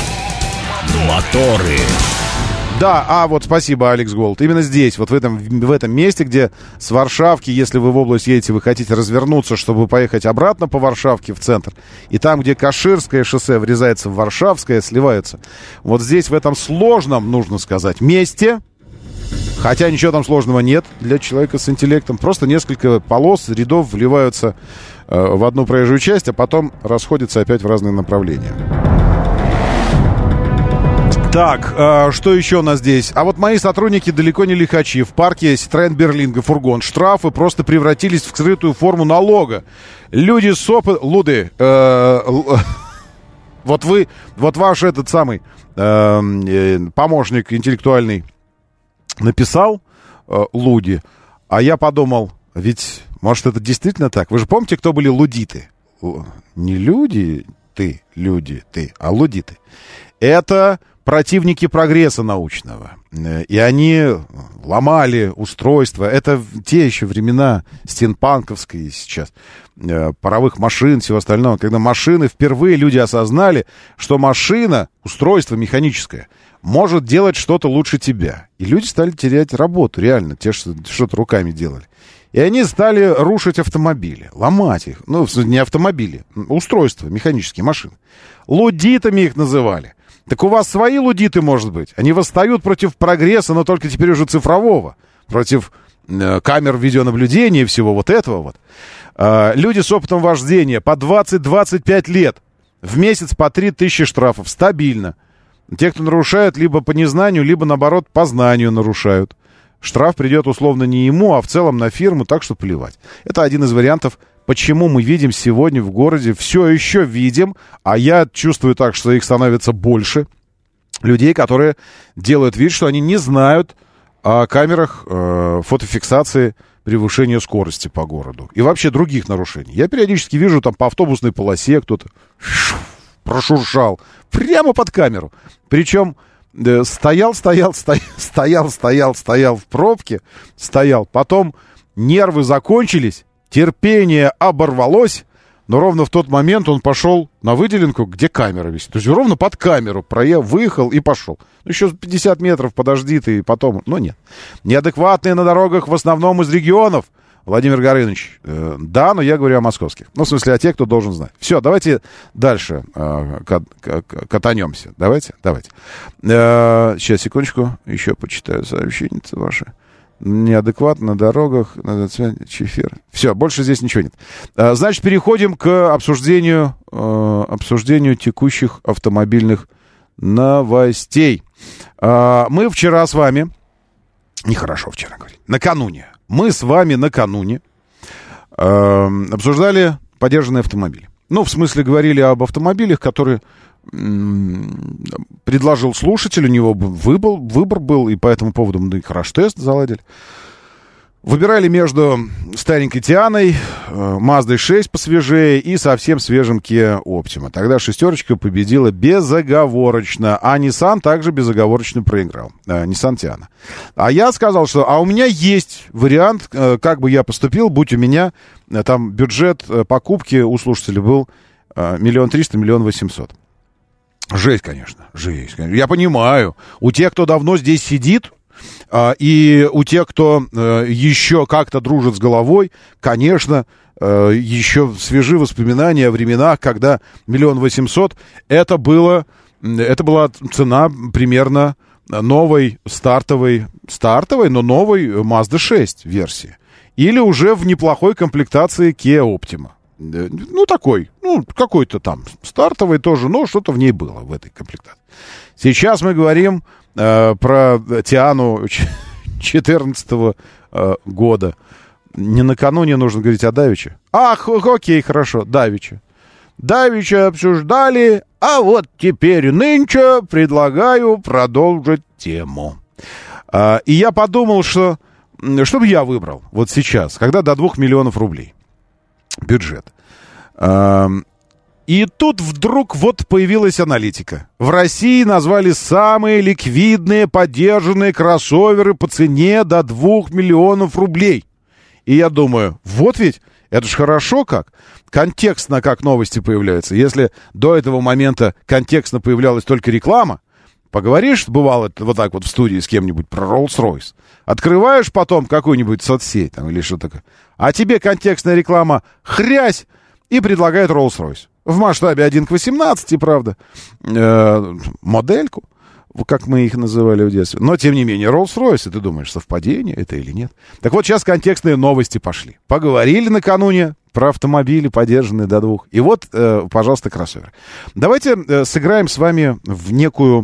Моторы. Да, спасибо, Алекс Голд. Именно здесь, в этом месте, где с Варшавки, если вы в область едете, вы хотите развернуться, чтобы поехать обратно по Варшавке в центр, и там, где Каширское шоссе врезается в Варшавское, сливаются. Вот здесь, в этом сложном, нужно сказать, месте, хотя ничего там сложного нет для человека с интеллектом, просто несколько полос, рядов вливаются в одну проезжую часть, а потом расходятся опять в разные направления. Так, что еще у нас здесь? А вот мои сотрудники далеко не лихачи. В парке Citroёn Berlingo фургон. Штрафы просто превратились в скрытую форму налога. Люди с опытом... Луды, вот ваш этот самый помощник интеллектуальный написал луди, а я подумал, ведь, может, это действительно так? Вы же помните, кто были лудиты? Не люди, ты, а лудиты. Это противники прогресса научного. И они ломали устройства. Это те еще времена стимпанковские сейчас. Паровых машин, всего остального. Когда машины, впервые люди осознали, что машина, устройство механическое, может делать что-то лучше тебя. И люди стали терять работу, реально, те, что что-то руками делали. И они стали рушить автомобили, ломать их. Ну, не автомобили, устройства механические, машины. Лудитами их называли. Так у вас свои лудиты, может быть. Они восстают против прогресса, но только теперь уже цифрового. Против камер видеонаблюдения и всего вот этого вот. Люди с опытом вождения по 20-25 лет. В месяц по 3000 штрафов. Стабильно. Те, кто нарушают, либо по незнанию, либо, наоборот, по знанию нарушают. Штраф придет условно не ему, а в целом на фирму, так что плевать. Это один из вариантов, почему мы видим сегодня в городе, все еще видим, а я чувствую так, что их становится больше, людей, которые делают вид, что они не знают о камерах фотофиксации превышения скорости по городу. И вообще других нарушений. Я периодически вижу там по автобусной полосе кто-то прошуршал прямо под камеру. Причем стоял в пробке, потом нервы закончились, терпение оборвалось, но ровно в тот момент он пошел на выделенку, где камера висит. То есть ровно под камеру выехал и пошел. Еще 50 метров подожди ты, и потом... Но нет. Неадекватные на дорогах в основном из регионов. Владимир Горыныч, да, но я говорю о московских. Ну, в смысле, о тех, кто должен знать. Все, давайте дальше катанемся. Давайте. Сейчас, секундочку, еще почитаю сообщения ваши. Неадекватно на дорогах, надо чефир. Все, больше здесь ничего нет. Значит, переходим к обсуждению текущих автомобильных новостей. Мы вчера с вами... Нехорошо вчера говорить. Накануне. Мы с вами накануне обсуждали подержанные автомобили. Ну, в смысле, говорили об автомобилях, которые предложил слушатель, у него выбор был, и по этому поводу мы краш-тест заладили. Выбирали между старенькой Тианой, Маздой 6 посвежее и совсем свежим Kia Optima. Тогда шестерочка победила безоговорочно, а Nissan также безоговорочно проиграл. Nissan Tiana. А я сказал, что у меня есть вариант, как бы я поступил, будь у меня там бюджет покупки у слушателей был 1 300 000 1 800 000. Жесть, конечно. Я понимаю, у тех, кто давно здесь сидит, и у тех, кто еще как-то дружит с головой, конечно, еще свежи воспоминания о временах, когда 1 800 000 это была цена примерно новой стартовой, но новой Mazda 6 версии. Или уже в неплохой комплектации Kia Optima. Ну, такой, какой-то там стартовый тоже, но что-то в ней было, в этой комплектации. Сейчас мы говорим про Тиану 2014 года. Не накануне нужно говорить, а давеча. Ах, окей, хорошо, давеча. Давеча обсуждали, а вот теперь нынче предлагаю продолжить тему. И я подумал, что бы я выбрал вот сейчас, когда до 2 миллионов рублей бюджет. И тут вдруг вот появилась аналитика. В России назвали самые ликвидные подержанные кроссоверы по цене до 2 миллионов рублей. И я думаю, вот ведь, это ж хорошо как. Контекстно как новости появляются. Если до этого момента контекстно появлялась только реклама, поговоришь, бывало вот так вот в студии с кем-нибудь про Rolls-Royce, открываешь потом какую-нибудь соцсеть там, или что-то такое, а тебе контекстная реклама хрясь и предлагает Rolls-Royce. В масштабе 1 к 18, правда, модельку, как мы их называли в детстве. Но, тем не менее, Rolls-Royce, и ты думаешь, совпадение это или нет. Так вот, сейчас контекстные новости пошли. Поговорили накануне про автомобили, подержанные до 2. И вот, пожалуйста, кроссовер. Давайте сыграем с вами в некую...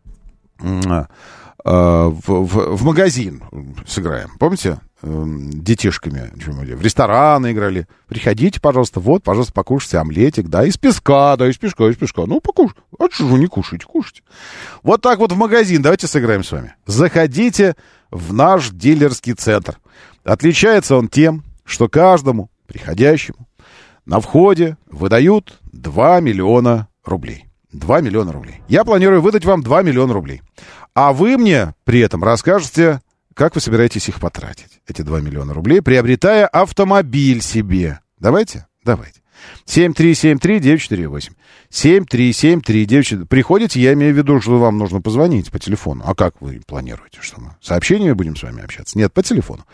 в магазин сыграем. Помните? Детишками в рестораны играли. Приходите, пожалуйста, вот, пожалуйста, покушайте омлетик, да, из песка. Ну, покушайте. А что же вы не кушаете? Кушайте. Вот так вот в магазин. Давайте сыграем с вами. Заходите в наш дилерский центр. Отличается он тем, что каждому приходящему на входе выдают 2 миллиона рублей. 2 миллиона рублей. Я планирую выдать вам 2 миллиона рублей. А вы мне при этом расскажете, как вы собираетесь их потратить, эти 2 миллиона рублей, приобретая автомобиль себе. Давайте? Давайте. 7373948. 7373948. Приходите, я имею в виду, что вам нужно позвонить по телефону. А как вы планируете, что мы сообщениями будем с вами общаться? Нет, по телефону.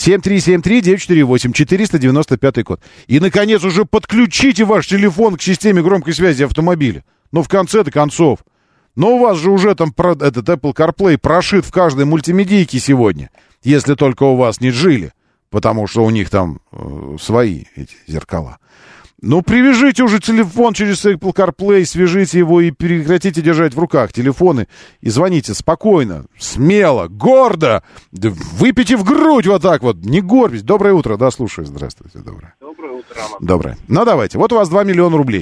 7373948, 495 код. И, наконец, уже подключите ваш телефон к системе громкой связи автомобиля. Ну, в конце-то концов. Но у вас же уже там этот Apple CarPlay прошит в каждой мультимедийке сегодня. Если только у вас не жили. Потому что у них там свои эти зеркала. Ну, привяжите уже телефон через Apple CarPlay, свяжите его и прекратите держать в руках телефоны. И звоните спокойно, смело, гордо. Выпейте в грудь вот так вот. Не горбись. Доброе утро. Да, слушаю. Здравствуйте. Доброе. Доброе утро, Роман. Доброе. Ну, давайте. Вот у вас 2 миллиона рублей.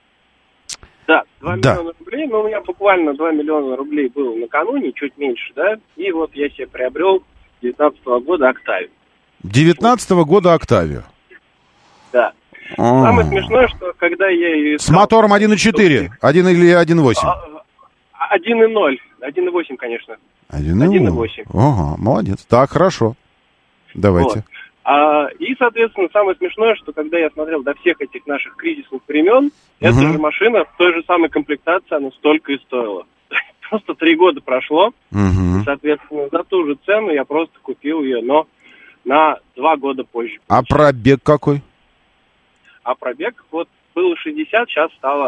Да, 2 миллиона рублей, но у меня буквально 2 миллиона рублей было накануне, чуть меньше, да, и вот я себе приобрел 19-го года Октавию. 19-го года Октавию? Да. Самое смешное, что когда я ее... С мотором 1.4? 1 или 1.8? 1.0. 1.8, конечно. 1.8. Ага, молодец. Так, хорошо. Давайте. Вот. И, соответственно, самое смешное, что когда я смотрел до всех этих наших кризисных времен, эта же машина в той же самой комплектации, она столько и стоила. Просто 3 года прошло, и, соответственно, за ту же цену я просто купил ее, но на 2 года позже. А пробег какой? А пробег, вот, было 60, сейчас стало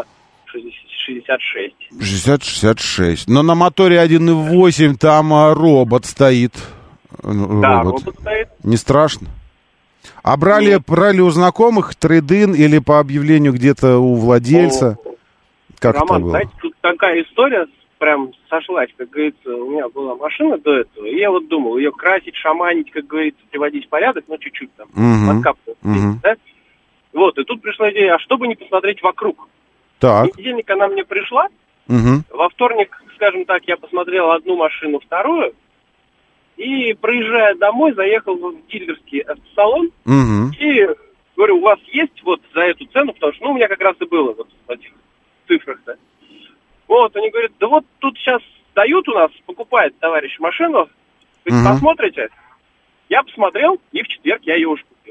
66. 60-66. Но на моторе 1.8 там робот стоит. Да, робот стоит. Не страшно? А брали у знакомых трейд-ин или по объявлению где-то у владельца? Как Роман, это было? знаете, тут такая история прям сошлась, как говорится, у меня была машина до этого, и я вот думал, ее красить, шаманить, как говорится, приводить в порядок, но чуть-чуть там, подкапывать, да? Вот, и тут пришла идея, а что бы не посмотреть вокруг? Так. В понедельник она мне пришла, во вторник, скажем так, я посмотрел одну машину, вторую, И, проезжая домой, заехал в дилерский автосалон. И говорю, у вас есть вот за эту цену, потому что, у меня как раз и было вот в этих цифрах-то. Вот, они говорят, да вот тут сейчас дают у нас, покупает товарищ машину, посмотрите. Я посмотрел, и в четверг я ее уже купил.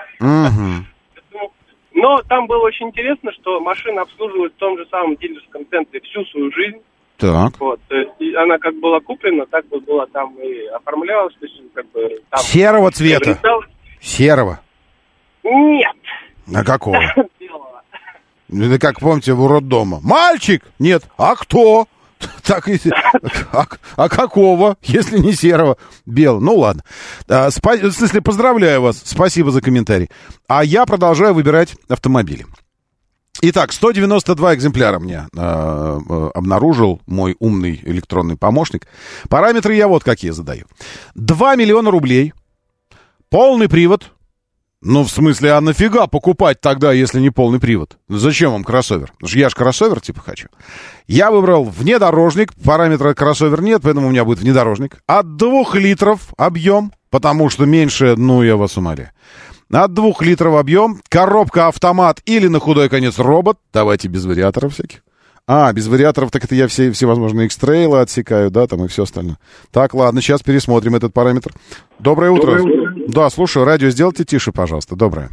Но там было очень интересно, что машина обслуживалась в том же самом дилерском центре всю свою жизнь. Так. Вот, то есть она как была куплена, так бы была там и оформлялась. То есть, как бы, там серого цвета? Серого? Нет. А какого? Белого. Это как, помните, в роддома. Мальчик! Нет. А кто? Так и... А какого, если не серого? Белого. Ну, ладно. В смысле, поздравляю вас. Спасибо за комментарий. А я продолжаю выбирать автомобили. Итак, 192 экземпляра мне обнаружил мой умный электронный помощник. Параметры я вот какие задаю. 2 миллиона рублей. Полный привод. Ну, в смысле, а нафига покупать тогда, если не полный привод? Зачем вам кроссовер? Потому что я же кроссовер типа хочу. Я выбрал внедорожник. Параметра кроссовер нет, поэтому у меня будет внедорожник. От 2 литров объем, потому что меньше, ну, я вас умоляю. От 2 литров объем, коробка автомат или на худой конец робот. Давайте без вариаторов всяких. Без вариаторов, так это я все возможные X-трейлы отсекаю, да, там и все остальное. Так, ладно, сейчас пересмотрим этот параметр. Доброе утро. Да, слушаю, радио сделайте тише, пожалуйста. Доброе.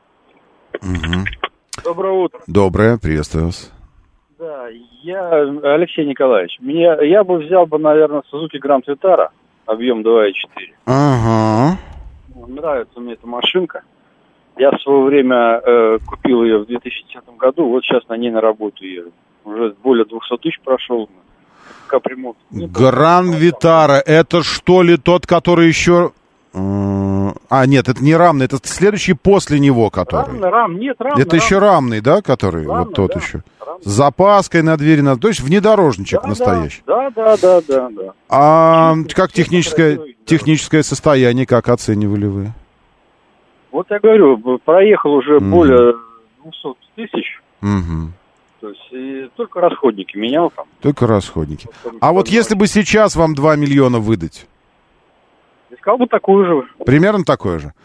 Доброе утро. Доброе, приветствую вас. Да, я Алексей Николаевич. Я бы взял, наверное, Suzuki Grand Vitara, объем 2.4. Ага. Нравится мне эта машинка. Я в свое время купил ее в 2010 году, вот сейчас на ней на работу езжу. Уже более 200 тысяч прошел. Капремонт. Гран Витара, это что ли тот, который еще... нет, это не рамный, это следующий после него, который. Рамный. Это еще рамный, да, который? Рамный, вот тот еще. Рамный. С запаской на двери, то есть внедорожничек настоящий. Да. А как техническое состояние, как оценивали вы? Вот я говорю, проехал уже более 200 тысяч. То есть и только расходники менял там. Только расходники. А вот если бы сейчас вам 2 миллиона выдать? Искал бы такую же. Примерно такое же.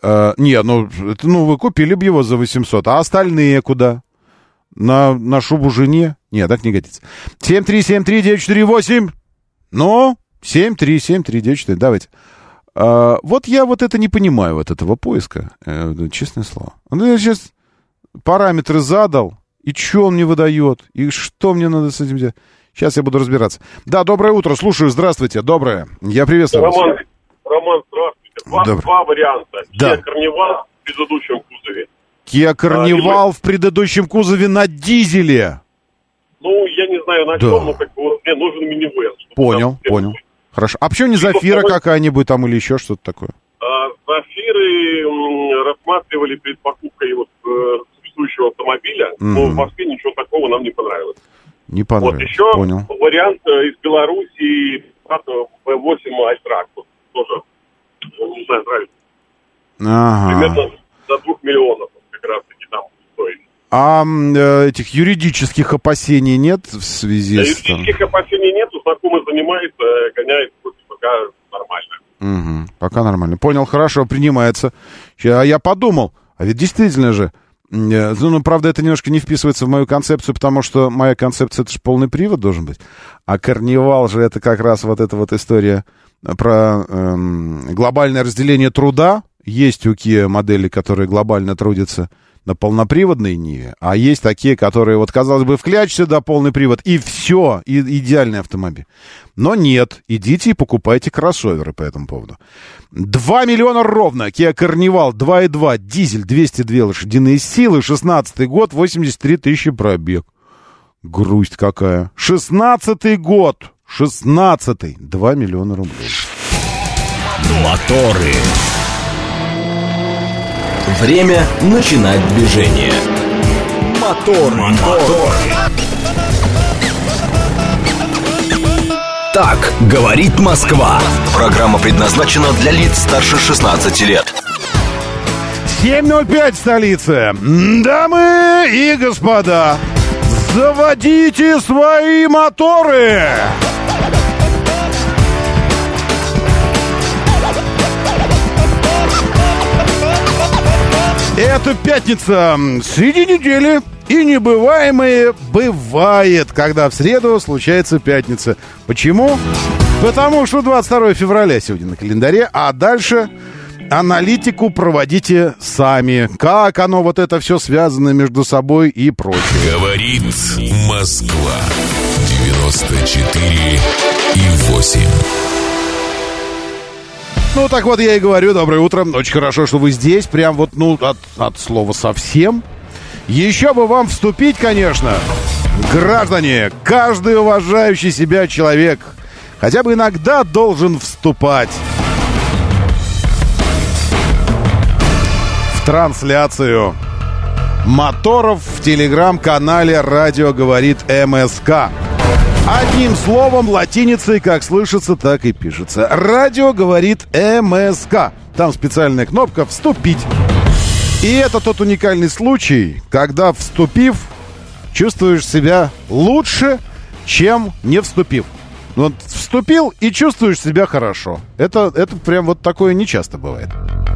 Вы купили бы его за 800, а остальные куда? На шубу жене? Нет, так не годится. 7373948. 7373948. Давайте. Вот я вот это не понимаю, вот этого поиска. Честное слово. Я сейчас параметры задал, и что он мне выдает, и что мне надо с этим делать. Сейчас я буду разбираться. Да, доброе утро, слушаю, здравствуйте, доброе. Я приветствую вас. Роман, здравствуйте. Два варианта. Kia Carnival в предыдущем кузове. Kia Carnival в предыдущем кузове на дизеле. Я не знаю на чем, но мне нужен минивэн. Понял. Хорошо. А почему не Зафира какая-нибудь там или еще что-то такое? Зафиры рассматривали перед покупкой существующего автомобиля, но в Москве ничего такого нам не понравилось. Не понравилось. Вот еще вариант из Беларуси V8 iTrack. Тоже, не знаю, нравится. Примерно до 2 миллионов как раз-таки там стоит. А этих юридических опасений нет в связи с... Юридических опасений нет, знакомый занимается, гоняет, пока нормально. Пока нормально. Понял, хорошо, принимается. А я подумал, а ведь действительно же, правда, это немножко не вписывается в мою концепцию, потому что моя концепция, это же полный привод должен быть. А Карнивал же это как раз вот эта вот история про глобальное разделение труда. Есть у Kia модели, которые глобально трудятся на полноприводной Ниве, а есть такие, которые, вот, казалось бы, вклячь сюда полный привод, и все, и идеальный автомобиль. Но нет, идите и покупайте кроссоверы по этому поводу. 2 миллиона ровно, Kia Carnival 2.2, дизель, 202 лошадиные силы, 16-й год, 83 тысячи пробег. Грусть какая. 16-й год, 16-й, 2 миллиона рублей. Моторы. Время начинать движение. Мотор. Так говорит Москва. Программа предназначена для лиц старше 16 лет. 7:05 в столице. Дамы и господа, заводите свои моторы. Это пятница, среди недели, и небываемое бывает, когда в среду случается пятница. Почему? Потому что 22 февраля сегодня на календаре, а дальше аналитику проводите сами. Как оно вот это все связано между собой и прочее. Говорит Москва 94,8. Ну, так вот я и говорю, доброе утро. Очень хорошо, что вы здесь. Прям вот, от слова совсем. Еще бы вам вступить, конечно. Граждане, каждый уважающий себя человек хотя бы иногда должен вступать в трансляцию моторов в телеграм-канале «Радио говорит МСК». Одним словом, латиницей, как слышится, так и пишется. «Радио говорит МСК». Там специальная кнопка «Вступить». И это тот уникальный случай, когда, вступив, чувствуешь себя лучше, чем не вступив. Вот вступил и чувствуешь себя хорошо. Это прям вот такое нечасто бывает.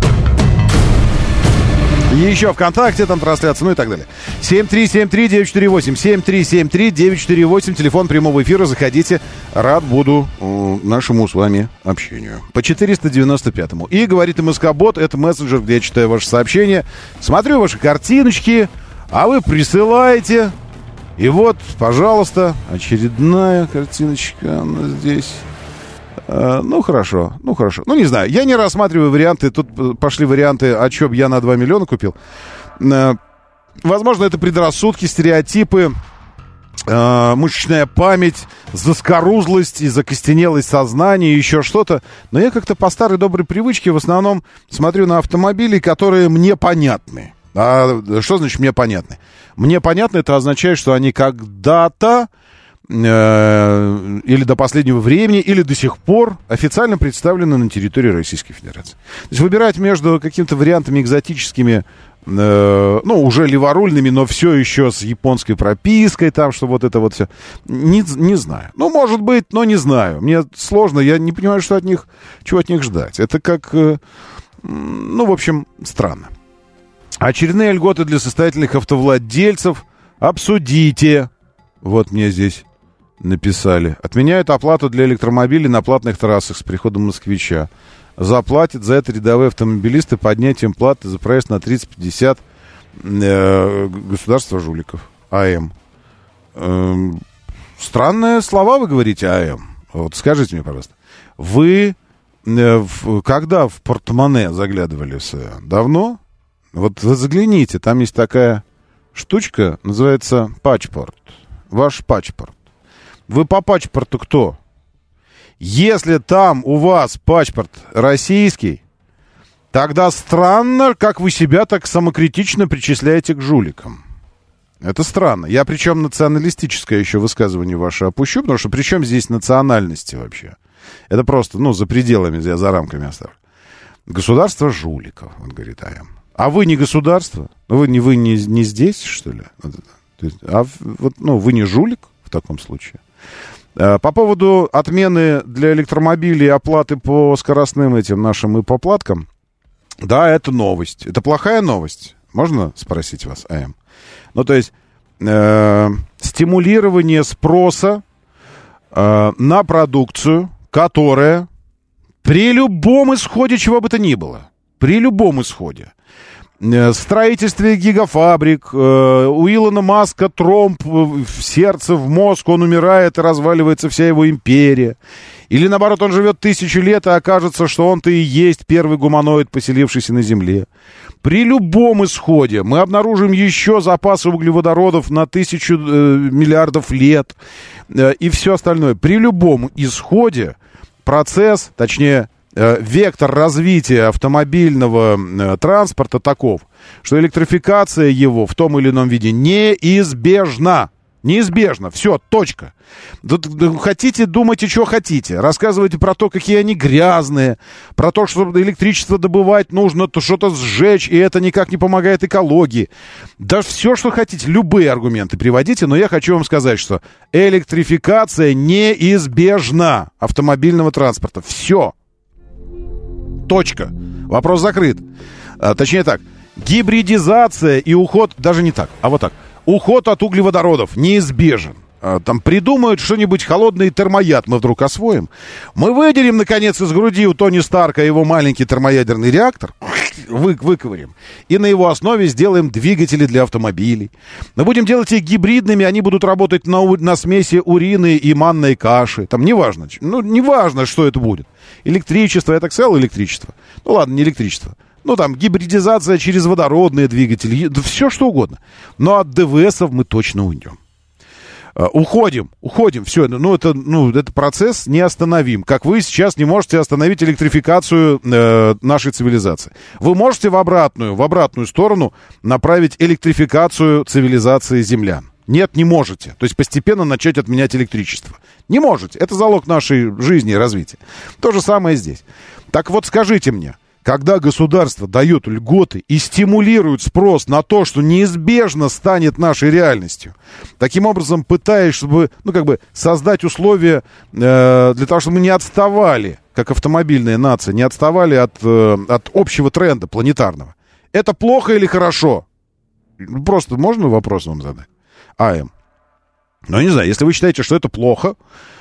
Еще ВКонтакте, там трансляция, ну и так далее. 7373948, 7373948, телефон прямого эфира, заходите. Рад буду нашему с вами общению. По 495-му. И говорит МСК-бот, это мессенджер, где я читаю ваши сообщения. Смотрю ваши картиночки, а вы присылаете. И вот, пожалуйста, очередная картиночка она здесь. Ну, хорошо. Ну, не знаю. Я не рассматриваю варианты. Тут пошли варианты, а чё б я на 2 миллиона купил. Возможно, это предрассудки, стереотипы, мышечная память, заскорузлость и закостенелость сознания, еще что-то. Но я как-то по старой доброй привычке в основном смотрю на автомобили, которые мне понятны. А что значит «мне понятны»? Мне понятно, это означает, что они когда-то или до последнего времени, или до сих пор официально представлены на территории Российской Федерации. То есть выбирать между какими-то вариантами экзотическими, уже леворульными, но все еще с японской пропиской, там, что вот это вот все, не знаю. Ну, может быть, но не знаю. Мне сложно, я не понимаю, чего от них ждать. Это как, в общем, странно. Очередные льготы для состоятельных автовладельцев обсудите. Вот мне здесь написали. Отменяют оплату для электромобилей на платных трассах с приходом москвича. Заплатят за это рядовые автомобилисты поднятием платы за проезд на 30-50 государства жуликов. АМ. Странные слова вы говорите, АМ. Вот скажите мне, пожалуйста. Вы когда в портмоне заглядывали в свое? Давно? Вот вы загляните, там есть такая штучка, называется пачпорт. Ваш пачпорт. Вы по пачпорту кто? Если там у вас пачпорт российский, тогда странно, как вы себя так самокритично причисляете к жуликам. Это странно. Я причем националистическое еще высказывание ваше опущу, потому что при чем здесь национальности вообще? Это просто, за пределами, я за рамками оставлю. Государство жуликов, он говорит, А вы не государство? Вы не здесь, что ли? Вы не жулик в таком случае? По поводу отмены для электромобилей оплаты по скоростным этим нашим ИП-платкам, да, это новость. Это плохая новость? Можно спросить вас, АМ? То есть стимулирование спроса на продукцию, которая при любом исходе, чего бы то ни было, при любом исходе, строительстве гигафабрик, у Илона Маска тромб в сердце, в мозг, он умирает и разваливается вся его империя. Или, наоборот, он живет 1000 лет, и окажется, что он-то и есть первый гуманоид, поселившийся на Земле. При любом исходе мы обнаружим еще запасы углеводородов на 1000 миллиардов лет и все остальное. При любом исходе процесс, точнее, вектор развития автомобильного транспорта таков, что электрификация его в том или ином виде неизбежна. Неизбежно. Все, точка. Тут хотите, думайте, что хотите. Рассказывайте про то, какие они грязные, про то, что электричество добывать нужно, то что-то сжечь, и это никак не помогает экологии. Да все, что хотите, любые аргументы приводите, но я хочу вам сказать, что электрификация неизбежна автомобильного транспорта. Все. Точка. Вопрос закрыт. Точнее так, Гибридизация и уход, даже не так, а вот так. Уход от углеводородов неизбежен. Там придумают что-нибудь, холодный термояд мы вдруг освоим. Мы выделим, наконец, из груди у Тони Старка его маленький термоядерный реактор, выковырим, и на его основе сделаем двигатели для автомобилей. Мы будем делать их гибридными, они будут работать на смеси урины и манной каши. Там неважно, неважно, что это будет. Электричество, я так сказал, электричество. Ну ладно, не электричество. Ну, там, гибридизация через водородные двигатели, да все что угодно. Но от ДВСов мы точно уйдем. Уходим, все. Это процесс неостановим. Как вы сейчас не можете остановить электрификацию нашей цивилизации. Вы можете в обратную сторону направить электрификацию цивилизации землян. Нет, не можете. То есть постепенно начать отменять электричество. Не можете. Это залог нашей жизни и развития. То же самое здесь. Так вот, скажите мне, когда государство дает льготы и стимулирует спрос на то, что неизбежно станет нашей реальностью, таким образом пытаясь, чтобы, создать условия для того, чтобы мы не отставали, как автомобильная нация, не отставали от общего тренда планетарного. Это плохо или хорошо? Просто можно вопрос вам задать? АМ. Не знаю, если вы считаете, что это плохо,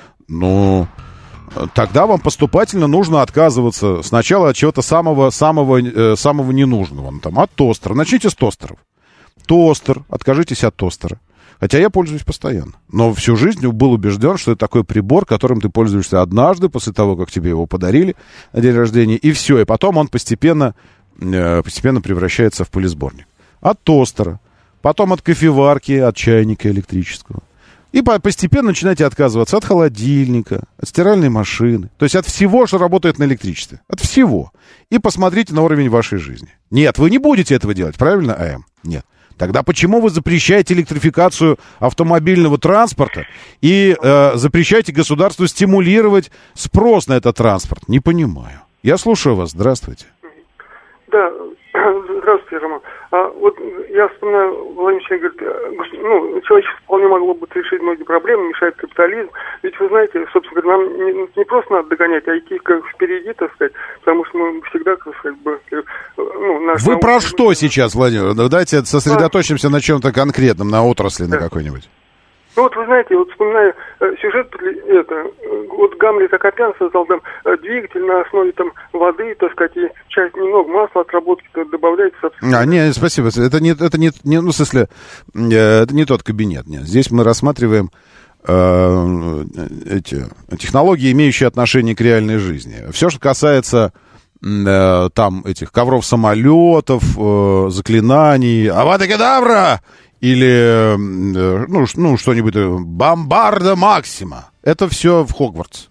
тогда вам поступательно нужно отказываться сначала от чего-то самого ненужного. От тостера. Начните с тостеров. Тостер. Откажитесь от тостера. Хотя я пользуюсь постоянно. Но всю жизнь был убежден, что это такой прибор, которым ты пользуешься однажды, после того, как тебе его подарили на день рождения, и все. И потом он постепенно превращается в пылесборник. От тостера. Потом от кофеварки, от чайника электрического. И постепенно начинаете отказываться от холодильника, от стиральной машины. То есть от всего, что работает на электричестве. От всего. И посмотрите на уровень вашей жизни. Нет, вы не будете этого делать, правильно, АМ? Нет. Тогда почему вы запрещаете электрификацию автомобильного транспорта и запрещаете государству стимулировать спрос на этот транспорт? Не понимаю. Я слушаю вас. Здравствуйте. Да, здравствуйте, Роман. Вот я вспоминаю, Владимир говорит, человечество вполне могло бы решить многие проблемы, мешает капитализм. Ведь вы знаете, собственно говоря, нам не просто надо догонять, а идти впереди, так сказать, потому что мы всегда, Вы про что сейчас, Владимир? Давайте сосредоточимся на чем-то конкретном, на отрасли, на какой-нибудь. Вы знаете, вспоминаю сюжет, Гамлет Акопян создал там двигатель на основе воды, так сказать, и немного масла отработки добавляется. Нет, спасибо. Это не тот кабинет. Нет. Здесь мы рассматриваем технологии, имеющие отношение к реальной жизни. Все, что касается этих ковров-самолетов, заклинаний, авада кедавра! Или, что-нибудь, бомбарда максима. Это все в Хогвартс.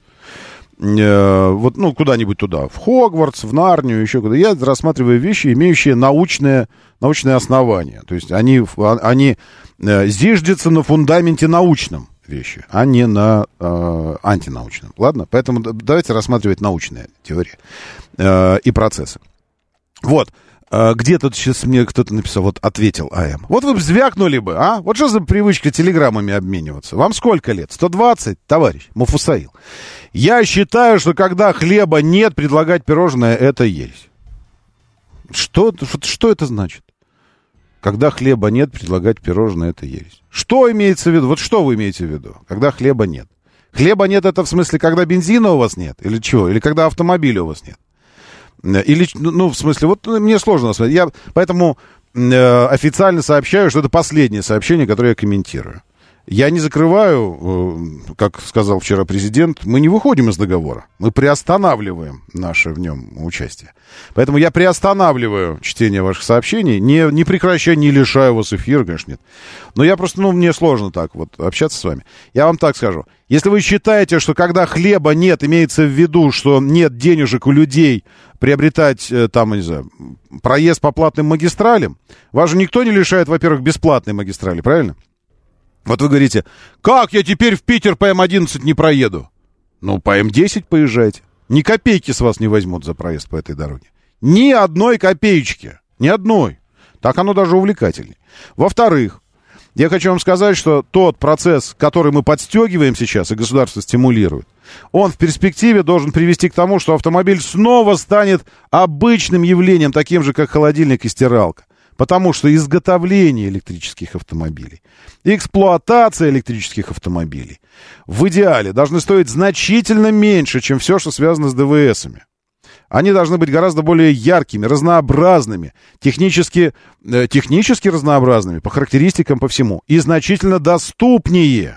Куда-нибудь туда. В Хогвартс, в Нарнию, еще куда. Я рассматриваю вещи, имеющие научное основание. То есть они зиждятся на фундаменте научном вещи, а не на антинаучном. Ладно? Поэтому давайте рассматривать научные теории и процессы. Вот. Где-то сейчас мне кто-то написал, ответил АМ. Вы бы звякнули бы, а? Вот что за привычка телеграммами обмениваться? Вам сколько лет? 120, товарищ Муфусаил? Я считаю, что когда хлеба нет, предлагать пирожное — это ересь. Что это значит? Когда хлеба нет, предлагать пирожное — это ересь. Что имеется в виду? Что вы имеете в виду? Когда хлеба нет? Хлеба нет — это в смысле, когда бензина у вас нет? Или чего? Или когда автомобиля у вас нет? Или, в смысле, мне сложно сказать. Я поэтому официально сообщаю, что это последнее сообщение, которое я комментирую. Я не закрываю, как сказал вчера президент, мы не выходим из договора. Мы приостанавливаем наше в нем участие. Поэтому я приостанавливаю чтение ваших сообщений, не прекращаю, не лишаю вас эфира, конечно, нет. Но я просто, мне сложно так общаться с вами. Я вам так скажу. Если вы считаете, что когда хлеба нет, имеется в виду, что нет денежек у людей приобретать, проезд по платным магистралям, вас же никто не лишает, во-первых, бесплатной магистрали, правильно? Вы говорите, как я теперь в Питер по М11 не проеду? По М10 поезжайте. Ни копейки с вас не возьмут за проезд по этой дороге. Ни одной копеечки. Ни одной. Так оно даже увлекательнее. Во-вторых, я хочу вам сказать, что тот процесс, который мы подстегиваем сейчас, и государство стимулирует, он в перспективе должен привести к тому, что автомобиль снова станет обычным явлением, таким же, как холодильник и стиралка. Потому что изготовление электрических автомобилей, эксплуатация электрических автомобилей в идеале должны стоить значительно меньше, чем все, что связано с ДВСами. Они должны быть гораздо более яркими, разнообразными, технически разнообразными по характеристикам, по всему. И значительно доступней.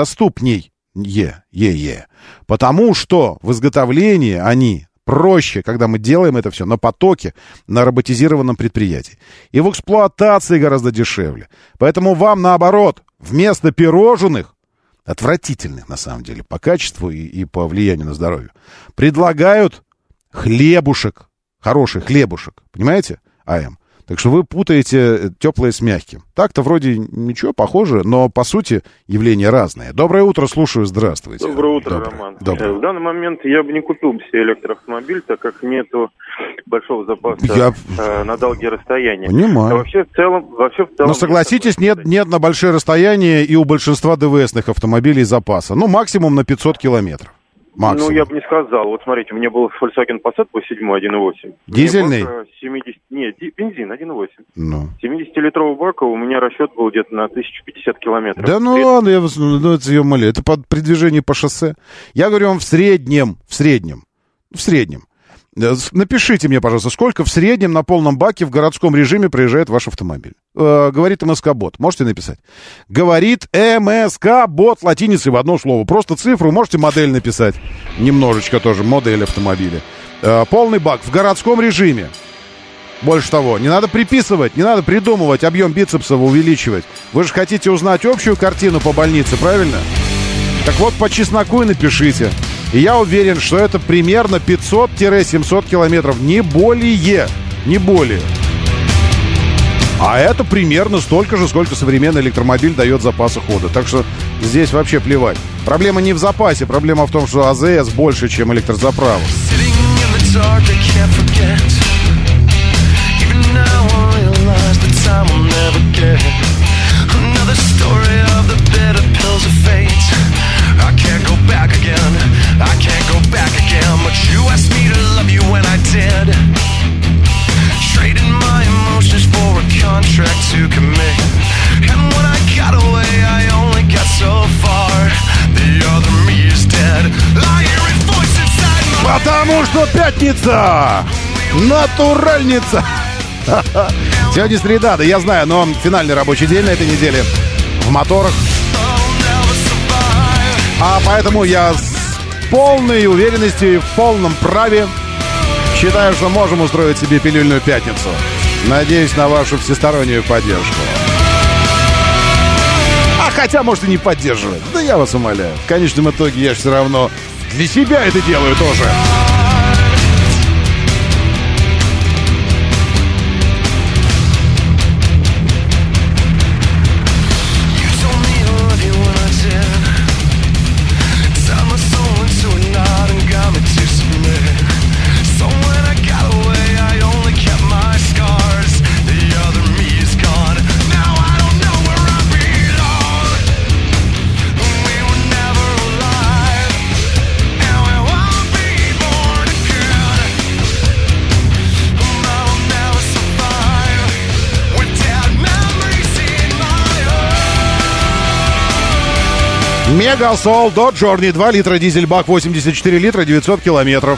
Потому что в изготовлении они проще, когда мы делаем это все на потоке, на роботизированном предприятии. И в эксплуатации гораздо дешевле. Поэтому вам, наоборот, вместо пирожных, отвратительных на самом деле по качеству и по влиянию на здоровье, предлагают хлебушек, хороший хлебушек, понимаете, АМ? Так что вы путаете теплое с мягким. Так-то вроде ничего похоже, но по сути явления разные. Доброе утро, слушаю, здравствуйте. Доброе утро, Роман. Доброе. В данный момент я бы не купил себе электроавтомобиль, так как нету большого запаса на долгие расстояния. Понимаю. А вообще в целом... Но согласитесь, нет на большие расстояния и у большинства ДВСных автомобилей запаса. Ну, максимум на 500 километров. Максимум. Ну, я бы не сказал. Вот смотрите, у меня был Volkswagen Passat по 7 1.8. Дизельный? Нет, бензин 1.8. Ну. 70-литрового бака у меня расчет был где-то на 1050 километров. Да ну ладно, это при движении по шоссе. Я говорю вам в среднем. Напишите мне, пожалуйста, сколько в среднем на полном баке в городском режиме проезжает ваш автомобиль. Говорит МСК-бот. Можете написать? Говорит МСК-бот латиницей в одно слово. Просто цифру, можете модель написать. Немножечко тоже, модель автомобиля. Полный бак в городском режиме. Больше того, не надо приписывать, не надо придумывать, объем бицепса увеличивать. Вы же хотите узнать общую картину по больнице, правильно? Так вот, по чесноку и напишите. И я уверен, что это примерно 500-700 километров, не более. А это примерно столько же, сколько современный электромобиль дает запаса хода. Так что здесь вообще плевать. Проблема не в запасе, проблема в том, что АЗС больше, чем электрозаправок. I can't go back again, but you asked me to love you when I did. Trading my emotions for a contract to commit. And when I got away, I only got so far. The other me is dead. I hear a voice inside my... Потому что пятница! Натуральница! Сегодня среда, да я знаю, но финальный рабочий день на этой неделе в моторах. А поэтому я полной уверенности и в полном праве считаю, что можем устроить себе пилюльную пятницу. Надеюсь на вашу всестороннюю поддержку. А хотя, может, и не поддерживать. Да я вас умоляю. В конечном итоге я же все равно для себя это делаю тоже. Мегасол до Джорни 2 литра дизель-бак, 84 литра, 900 километров.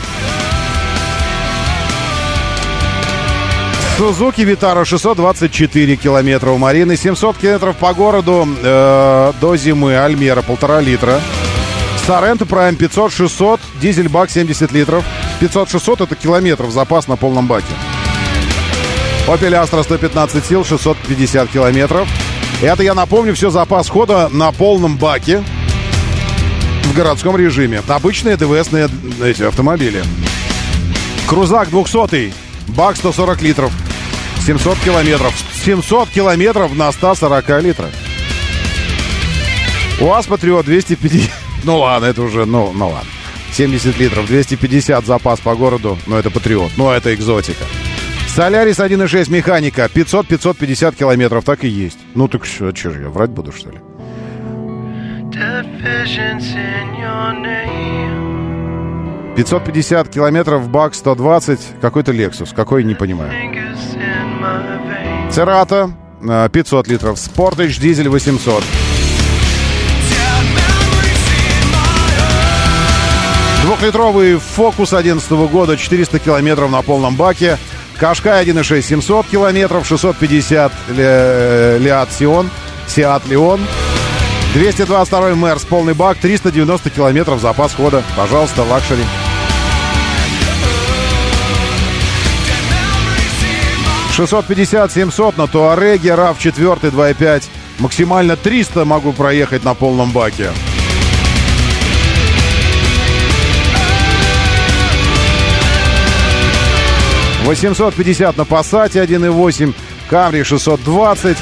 Сузуки Витара 624 километра у Марины, 700 километров по городу до зимы. Альмера 1,5 литра. Соренто Прайм 500-600, дизель-бак 70 литров. 500-600 это километров запас на полном баке. Opel Astra 115 сил, 650 километров. Это, я напомню, все запас хода на полном баке в городском режиме. Обычные ДВСные эти автомобили. Крузак 200-й, бак 140 литров, 700 километров. 700 километров на 140 литрах. УАЗ Патриот 250... Ну ладно, это уже, ну ладно. 70 литров, 250 запас по городу, но это Патриот, но это экзотика. Солярис 1.6 механика, 500-550 километров, так и есть. Ну так что же я, врать буду, что ли? 550 километров, бак 120, какой-то Lexus, какой, не понимаю. Церата, 500 литров, Sportage, дизель 800. Двухлитровый Focus 2011 года, 400 километров на полном баке. Qashqai 1.6, 700 километров, 650 Seat Leon. 222 Mercedes, полный бак, 390 километров запас хода. Пожалуйста, лакшери. $650-700 на Туареге, RAV4 2.5. Максимально 300 могу проехать на полном баке. $850 на Passat 1.8, Camry 620.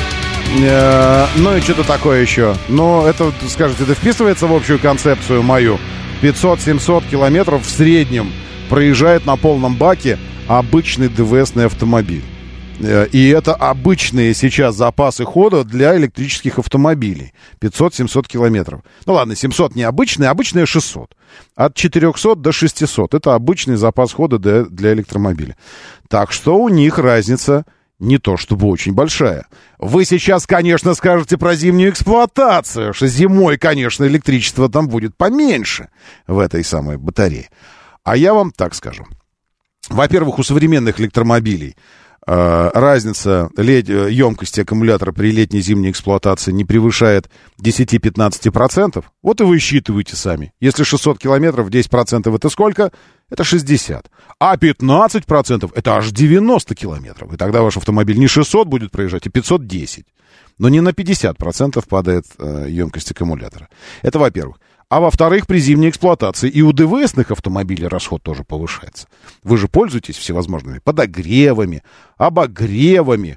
Ну и что-то такое еще. Но это, скажите, это вписывается в общую концепцию мою? 500-700 километров в среднем проезжает на полном баке обычный ДВСный автомобиль. И это обычные сейчас запасы хода для электрических автомобилей. 500-700 километров. Ну ладно, 700 не обычные, обычные 600. От 400 до 600. Это обычный запас хода для электромобиля. Так что у них разница не то чтобы очень большая. Вы сейчас, конечно, скажете про зимнюю эксплуатацию, что зимой, конечно, электричество там будет поменьше в этой самой батарее. А я вам так скажу. Во-первых, у современных электромобилей разница емкости аккумулятора при летней и зимней эксплуатации не превышает 10-15%. Вот и вы считываете сами. Если 600 километров, 10% это сколько? Это 60. А 15% это аж 90 километров. И тогда ваш автомобиль не 600 будет проезжать, а 510. Но не на 50% падает емкость аккумулятора. Это во-первых. А во-вторых, при зимней эксплуатации и у ДВСных автомобилей расход тоже повышается. Вы же пользуетесь всевозможными подогревами, обогревами,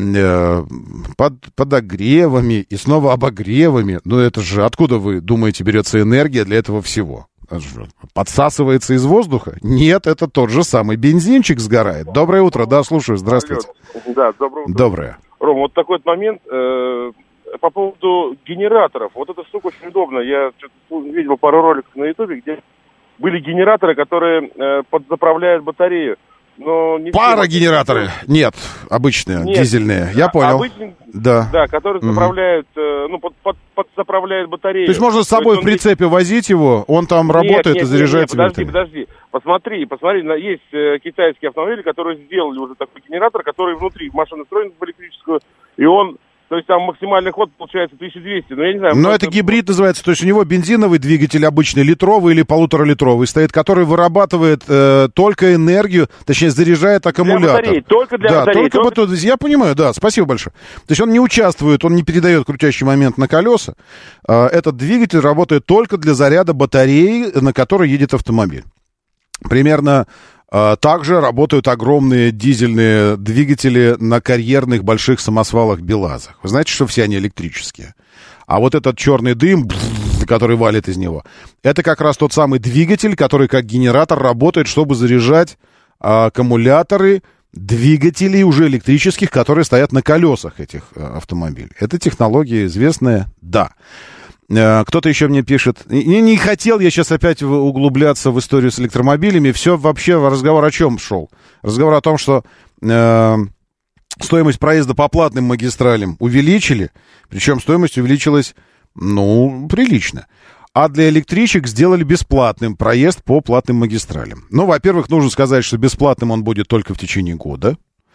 подогревами и снова обогревами. Ну это же откуда, вы думаете, берется энергия для этого всего? Подсасывается из воздуха? Нет, это тот же самый бензинчик сгорает. Доброе утро, да, слушаю, здравствуйте. Да, доброе утро. Доброе. Ром, вот такой вот момент по поводу генераторов. Вот эта штука очень удобна. Я видел пару роликов на Ютубе, где были генераторы, которые подзаправляют батарею. Но не парогенераторы? Нет, обычные, нет, дизельные. Я понял. Обычные, да, которые заправляют, подзаправляют батарею. То есть можно с собой в прицепе возить его, он там работает и заряжается. Подожди. Посмотри, есть китайские автомобили, которые сделали уже такой генератор, который внутри машины встроен в электрическую, и он... То есть там максимальный ход получается 1200, но я не знаю... Но это гибрид называется, то есть у него бензиновый двигатель обычный, литровый или 1,5-литровый стоит, который вырабатывает только энергию, точнее заряжает аккумулятор. Для батареи, только для батареи. Только... Я понимаю, да, спасибо большое. То есть он не участвует, он не передает крутящий момент на колеса. Этот двигатель работает только для заряда батареи, на которой едет автомобиль. Примерно... Также работают огромные дизельные двигатели на карьерных больших самосвалах БелАЗах. Вы знаете, что все они электрические. А вот этот черный дым, который валит из него, это как раз тот самый двигатель, который как генератор работает, чтобы заряжать аккумуляторы двигателей уже электрических, которые стоят на колесах этих автомобилей. Это технология известная, да. Кто-то еще мне пишет, не хотел я сейчас опять углубляться в историю с электромобилями, все вообще разговор о чем шел? Разговор о том, что стоимость проезда по платным магистралям увеличили, причем стоимость увеличилась, прилично. А для электричек сделали бесплатным проезд по платным магистралям. Во-первых, нужно сказать, что бесплатным он будет только в течение года,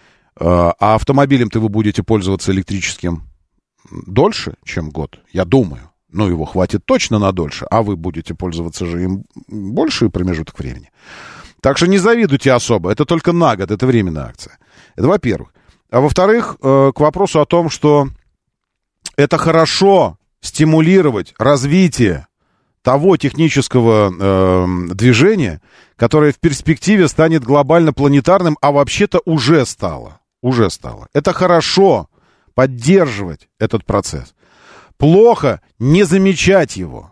а автомобилем-то вы будете пользоваться электрическим дольше, чем год, я думаю. Его хватит точно на дольше, а вы будете пользоваться же им больший промежуток времени. Так что не завидуйте особо, это только на год, это временная акция. Это во-первых. А во-вторых, к вопросу о том, что это хорошо стимулировать развитие того технического движения, которое в перспективе станет глобально планетарным, а вообще-то уже стало. Это хорошо поддерживать этот процесс. Плохо не замечать его.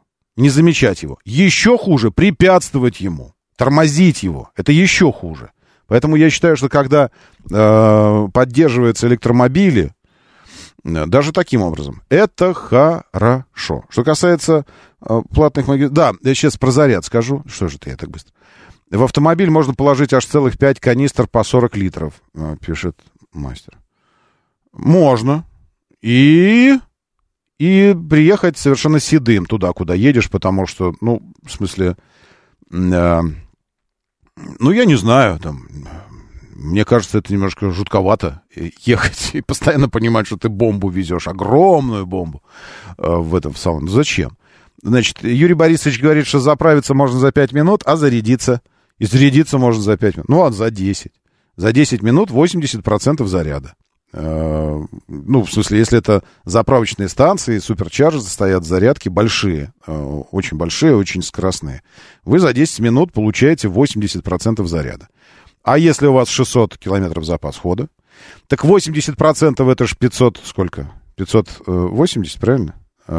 Еще хуже препятствовать ему, тормозить его. Это еще хуже. Поэтому я считаю, что когда поддерживаются электромобили, Даже таким образом. Это хорошо. Что касается платных магазинов... Да, я сейчас про заряд скажу. Что же я так быстро? В автомобиль можно положить аж целых 5 канистр по 40 литров, пишет мастер. Можно. И приехать совершенно седым туда, куда едешь, потому что, ну, в смысле... я не знаю, там... Мне кажется, это немножко жутковато ехать и постоянно понимать, что ты бомбу везешь, огромную бомбу в этом салоне. Зачем? Значит, Юрий Борисович говорит, что заправиться можно за 5 минут, а зарядиться. И зарядиться можно за 5 минут. Ну, ладно, за 10. За 10 минут 80% заряда. В смысле, если это заправочные станции, суперчарджеры стоят зарядки большие, очень скоростные. Вы за 10 минут получаете 80% заряда. А если у вас 600 километров запас хода, так 80% это же 500, сколько? 580, правильно?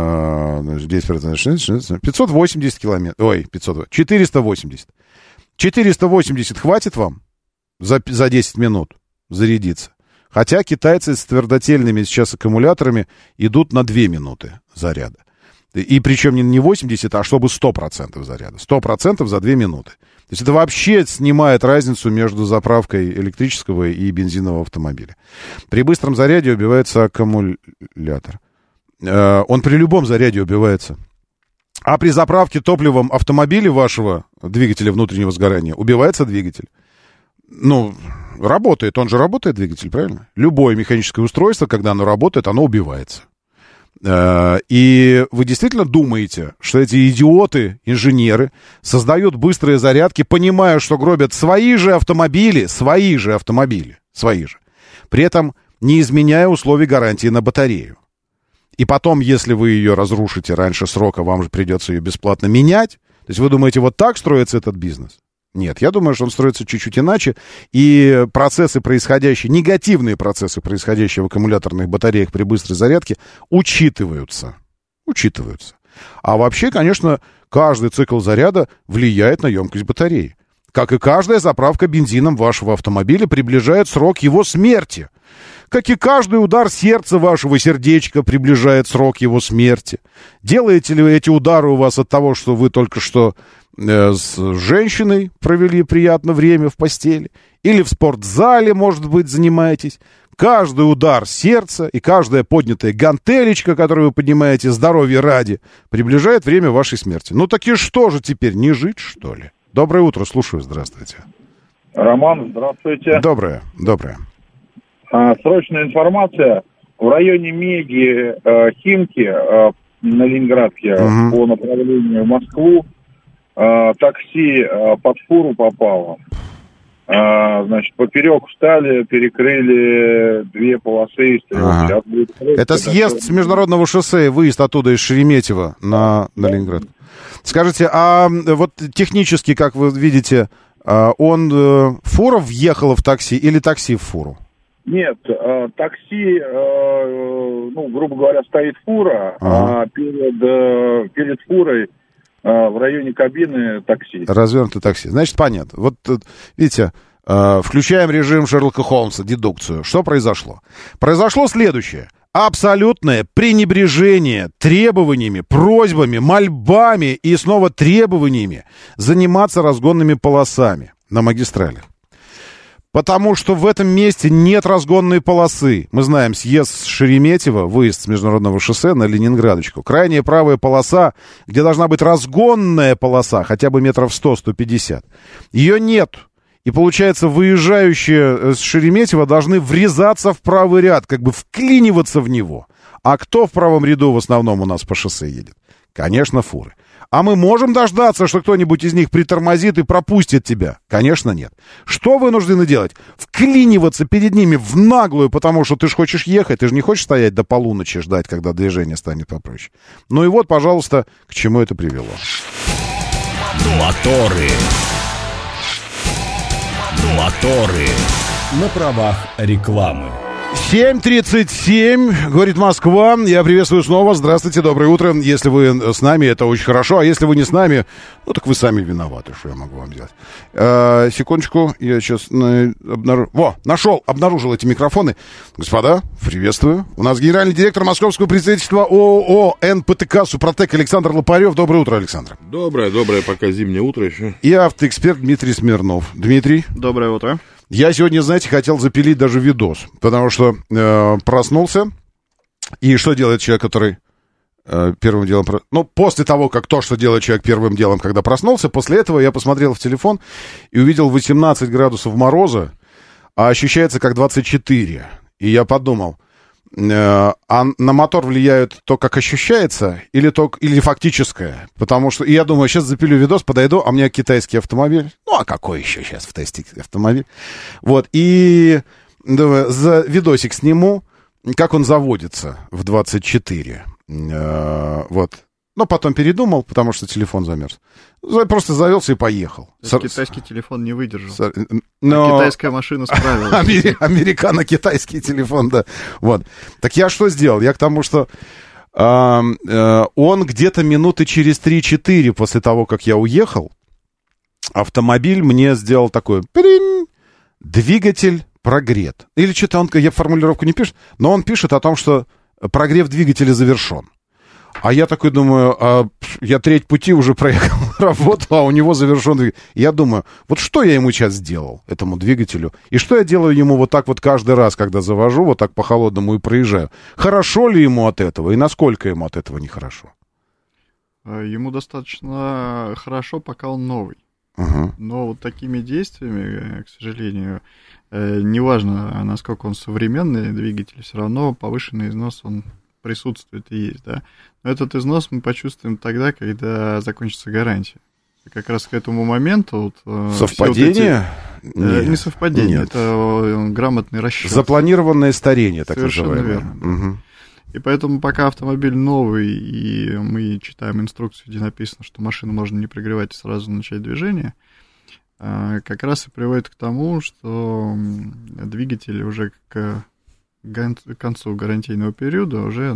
10%, 580 километров, 480. 480 хватит вам за 10 минут зарядиться? Хотя китайцы с твердотельными сейчас аккумуляторами идут на 2 минуты заряда. И причем не 80, а чтобы 100% заряда. 100% за 2 минуты. То есть это вообще снимает разницу между заправкой электрического и бензинового автомобиля. При быстром заряде убивается аккумулятор. Он при любом заряде убивается. А при заправке топливом автомобиля вашего двигателя внутреннего сгорания убивается двигатель. Работает. Он же работает, двигатель, правильно? Любое механическое устройство, когда оно работает, оно убивается. И вы действительно думаете, что эти идиоты, инженеры, создают быстрые зарядки, понимая, что гробят свои же автомобили, при этом не изменяя условий гарантии на батарею. И потом, если вы ее разрушите раньше срока, вам же придется ее бесплатно менять. То есть вы думаете, вот так строится этот бизнес? Нет, я думаю, что он строится чуть-чуть иначе, и негативные процессы, происходящие в аккумуляторных батареях при быстрой зарядке, учитываются. А вообще, конечно, каждый цикл заряда влияет на емкость батареи. Как и каждая заправка бензином вашего автомобиля приближает срок его смерти. Как и каждый удар сердца вашего сердечка приближает срок его смерти. Делаете ли эти удары у вас от того, что вы только что с женщиной провели приятное время в постели? Или в спортзале, может быть, занимаетесь? Каждый удар сердца и каждая поднятая гантелечка, которую вы поднимаете здоровье ради, приближает время вашей смерти. Так и что же теперь, не жить, что ли? Доброе утро, слушаю, здравствуйте. Роман, здравствуйте. Доброе. Срочная информация. В районе Меги, Химки, на Ленинградке, по направлению в Москву, такси под фуру попало. Значит, поперек встали, перекрыли 2 полосы. Это съезд с международного шоссе, выезд оттуда из Шереметьево на Ленинград. Скажите, а вот технически, как вы видите, фура въехала в такси или такси в фуру? Нет, такси, грубо говоря, стоит фура, а перед фурой в районе кабины такси. Развернутое такси. Значит, понятно. Вот, видите, включаем режим Шерлока Холмса, дедукцию. Что произошло? Произошло следующее. Абсолютное пренебрежение требованиями, просьбами, мольбами и снова требованиями заниматься разгонными полосами на магистралях. Потому что в этом месте нет разгонной полосы. Мы знаем, съезд с Шереметьево, выезд с международного шоссе на Ленинградочку. Крайняя правая полоса, где должна быть разгонная полоса, хотя бы метров 100-150. Ее нет. И получается, выезжающие с Шереметьево должны врезаться в правый ряд, как бы вклиниваться в него. А кто в правом ряду в основном у нас по шоссе едет? Конечно, фуры. А мы можем дождаться, что кто-нибудь из них притормозит и пропустит тебя? Конечно, нет. Что вынуждены делать? Вклиниваться перед ними в наглую, потому что ты же хочешь ехать, ты же не хочешь стоять до полуночи ждать, когда движение станет попроще. Ну и вот, пожалуйста, к чему это привело. Моторы. На правах рекламы. 7:37, говорит Москва. Я приветствую снова. Здравствуйте, доброе утро. Если вы с нами, это очень хорошо. А если вы не с нами, ну так вы сами виноваты, что я могу вам сделать. Секундочку, я сейчас обнаружил эти микрофоны. Господа, приветствую. У нас генеральный директор московского представительства ООО НПТК «Супротек» Александр Лопарев. Доброе утро, Александр. Доброе, пока зимнее утро еще. И автоэксперт Дмитрий Смирнов. Дмитрий. Доброе утро. Я сегодня, знаете, хотел запилить даже видос, потому что проснулся, и что делает человек, который первым делом... Ну, после того, как то, что делает человек первым делом, когда проснулся, после этого я посмотрел в телефон и увидел 18 градусов мороза, а ощущается как 24. И я подумал, а на мотор влияет то, как ощущается, или фактическое? Потому что, и я думаю, сейчас запилю видос, подойду, а у меня китайский автомобиль. Ну, а какой еще сейчас в тесте автомобиль? Вот, и думаю, за видосик сниму, как он заводится в 24. Вот. Но потом передумал, потому что телефон замерз. Просто завелся и поехал. Китайский телефон не выдержал. Но... китайская машина справилась. Американо-китайский телефон, да. Вот. Так я что сделал? Я к тому, что он где-то минуты через 3-4 после того, как я уехал, автомобиль мне сделал такой... Двигатель прогрет. Или что-то он, я формулировку не пишет, но он пишет о том, что прогрев двигателя завершен. А я такой думаю, я треть пути уже проехал работу, а у него завершен двигатель. Я думаю, вот что я ему сейчас сделал, этому двигателю, и что я делаю ему вот так вот каждый раз, когда завожу, вот так по-холодному и проезжаю. Хорошо ли ему от этого, и насколько ему от этого нехорошо? Ему достаточно хорошо, пока он новый. Но вот такими действиями, к сожалению, неважно, насколько он современный двигатель, все равно повышенный износ, он присутствует и есть, да. Но этот износ мы почувствуем тогда, когда закончится гарантия. И как раз к этому моменту... Совпадение? Не совпадение, нет. Это грамотный расчет. Запланированное старение, так совершенно называемое. Верно. Угу. И поэтому пока автомобиль новый, и мы читаем инструкцию, где написано, что машину можно не прогревать и сразу начать движение, как раз и приводит к тому, что двигатель уже к концу гарантийного периода уже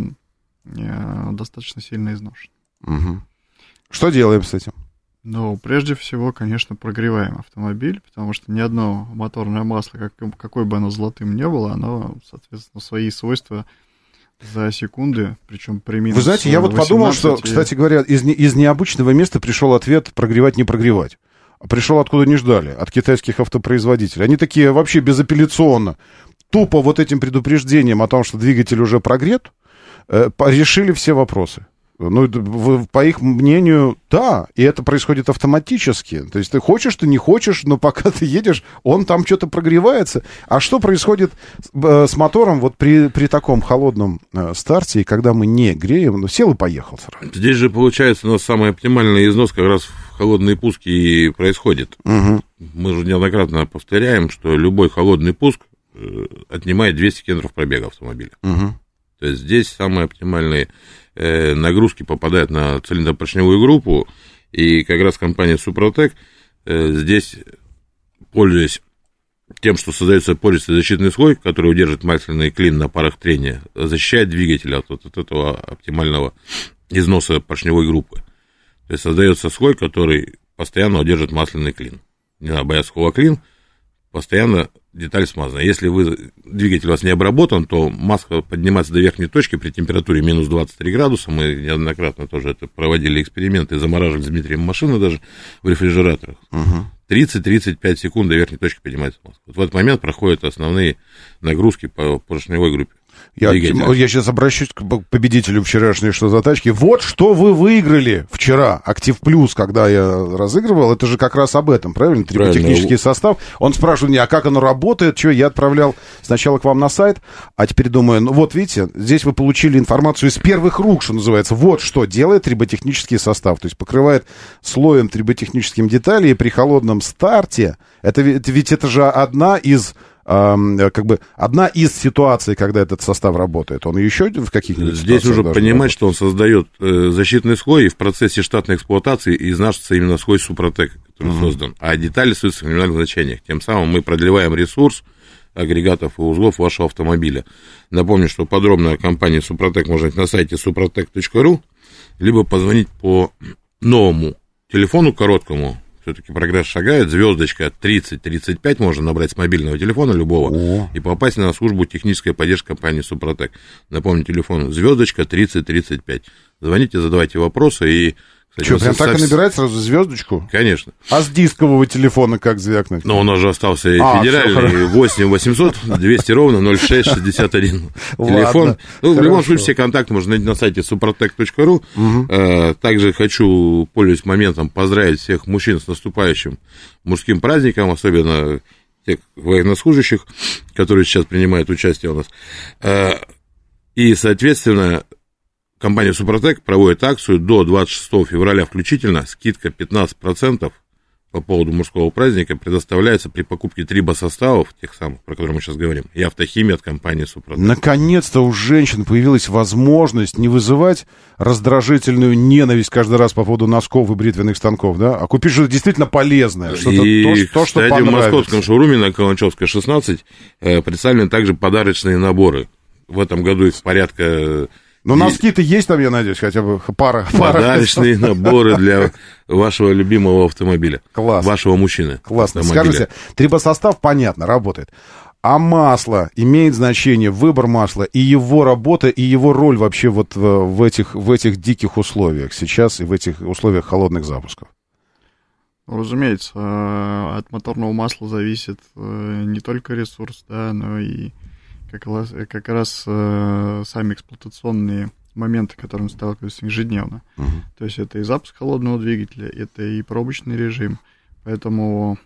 достаточно сильно изношен. Угу. Что делаем с этим? Ну, прежде всего, конечно, прогреваем автомобиль, потому что ни одно моторное масло, какое бы оно золотым не было, оно, соответственно, свои свойства за секунды, причем при минус 18. Вы знаете, я вот подумал, что, кстати говоря, из необычного места пришел ответ прогревать, не прогревать. Пришел откуда не ждали, от китайских автопроизводителей. Они такие вообще безапелляционно, тупо вот этим предупреждением о том, что двигатель уже прогрет, решили все вопросы. Ну, по их мнению, да, и это происходит автоматически. То есть ты хочешь, ты не хочешь, но пока ты едешь, он там что-то прогревается. А что происходит с мотором вот при таком холодном старте, и когда мы не греем, ну, сел и поехал сразу? Здесь же, получается, у нас самый оптимальный износ как раз в холодные пуски и происходит. Угу. Мы же неоднократно повторяем, что любой холодный пуск отнимает 200 километров пробега автомобиля. Угу. То есть здесь самые оптимальные нагрузки попадают на цилиндропоршневую группу, и как раз компания Супротек здесь, пользуясь тем, что создается пористый защитный слой, который удерживает масляный клин на парах трения, защищает двигатель от этого оптимального износа поршневой группы. То есть создается слой, который постоянно удержит масляный клин. Не надо бояться слова клин, постоянно деталь смазана. Если двигатель у вас не обработан, то маска поднимается до верхней точки при температуре минус 23 градуса. Мы неоднократно тоже это проводили эксперименты, замораживали с Дмитрием машины даже в рефрижераторах. 30-35 секунд до верхней точки поднимается маска. Вот в этот момент проходят основные нагрузки по поршневой группе. Я сейчас обращусь к победителю вчерашней «Что за тачки». Вот что вы выиграли вчера. «Актив Плюс», когда я разыгрывал, это же как раз об этом, правильно? Триботехнический состав. Он спрашивает меня, а как оно работает? Что я отправлял сначала к вам на сайт, а теперь думаю, ну вот видите, здесь вы получили информацию из первых рук, что называется. Вот что делает триботехнический состав. То есть покрывает слоем триботехническим детали, и при холодном старте, ведь это же одна из ситуаций, когда этот состав работает. Он еще в каких-нибудь здесь уже понимать, что он создает защитный слой, и в процессе штатной эксплуатации изнашивается именно слой Супротек, который создан. А детали остаются в номинальных значениях. Тем самым мы продлеваем ресурс агрегатов и узлов вашего автомобиля. Напомню, что подробно о компании Супротек можно найти на сайте suprotec.ru, либо позвонить по новому телефону короткому. Все-таки прогресс шагает, звездочка 3035, можно набрать с мобильного телефона любого и попасть на службу технической поддержки компании Супротек. Напомню, телефон звездочка 3035. Звоните, задавайте вопросы и... Что, прям так и набирать сразу звездочку? Конечно. А с дискового телефона как звякнуть? Но у нас же остался федеральный 8 800 200 ровно 0661 телефон. Ну, в любом случае, все контакты можно найти на сайте suprotec.ru. Также хочу, пользуясь моментом, поздравить всех мужчин с наступающим мужским праздником, особенно тех военнослужащих, которые сейчас принимают участие у нас. И, соответственно, компания Супротек проводит акцию до 26 февраля включительно, скидка 15% по поводу мужского праздника предоставляется при покупке трибосоставов, тех самых, про которые мы сейчас говорим, и автохимии от компании Супротек. Наконец-то у женщин появилась возможность не вызывать раздражительную ненависть каждый раз по поводу носков и бритвенных станков, да, а купить что-то действительно полезное, что-то и, что кстати, понравится. В московском шоуруме на Каланчевской 16 представлены также подарочные наборы. В этом году их порядка... Ну, носки-то есть там, я надеюсь, хотя бы пара. Подарочные наборы для вашего любимого автомобиля. Класс. Вашего мужчины. Классно. Скажите, трибосостав, понятно, работает. А масло имеет значение, выбор масла, и его работа, и его роль вообще вот в этих диких условиях сейчас и в этих условиях холодных запусков? Разумеется, от моторного масла зависит не только ресурс, да, но и как раз сами эксплуатационные моменты, с которыми сталкиваются ежедневно. То есть это и запуск холодного двигателя, это и пробочный режим. Поэтому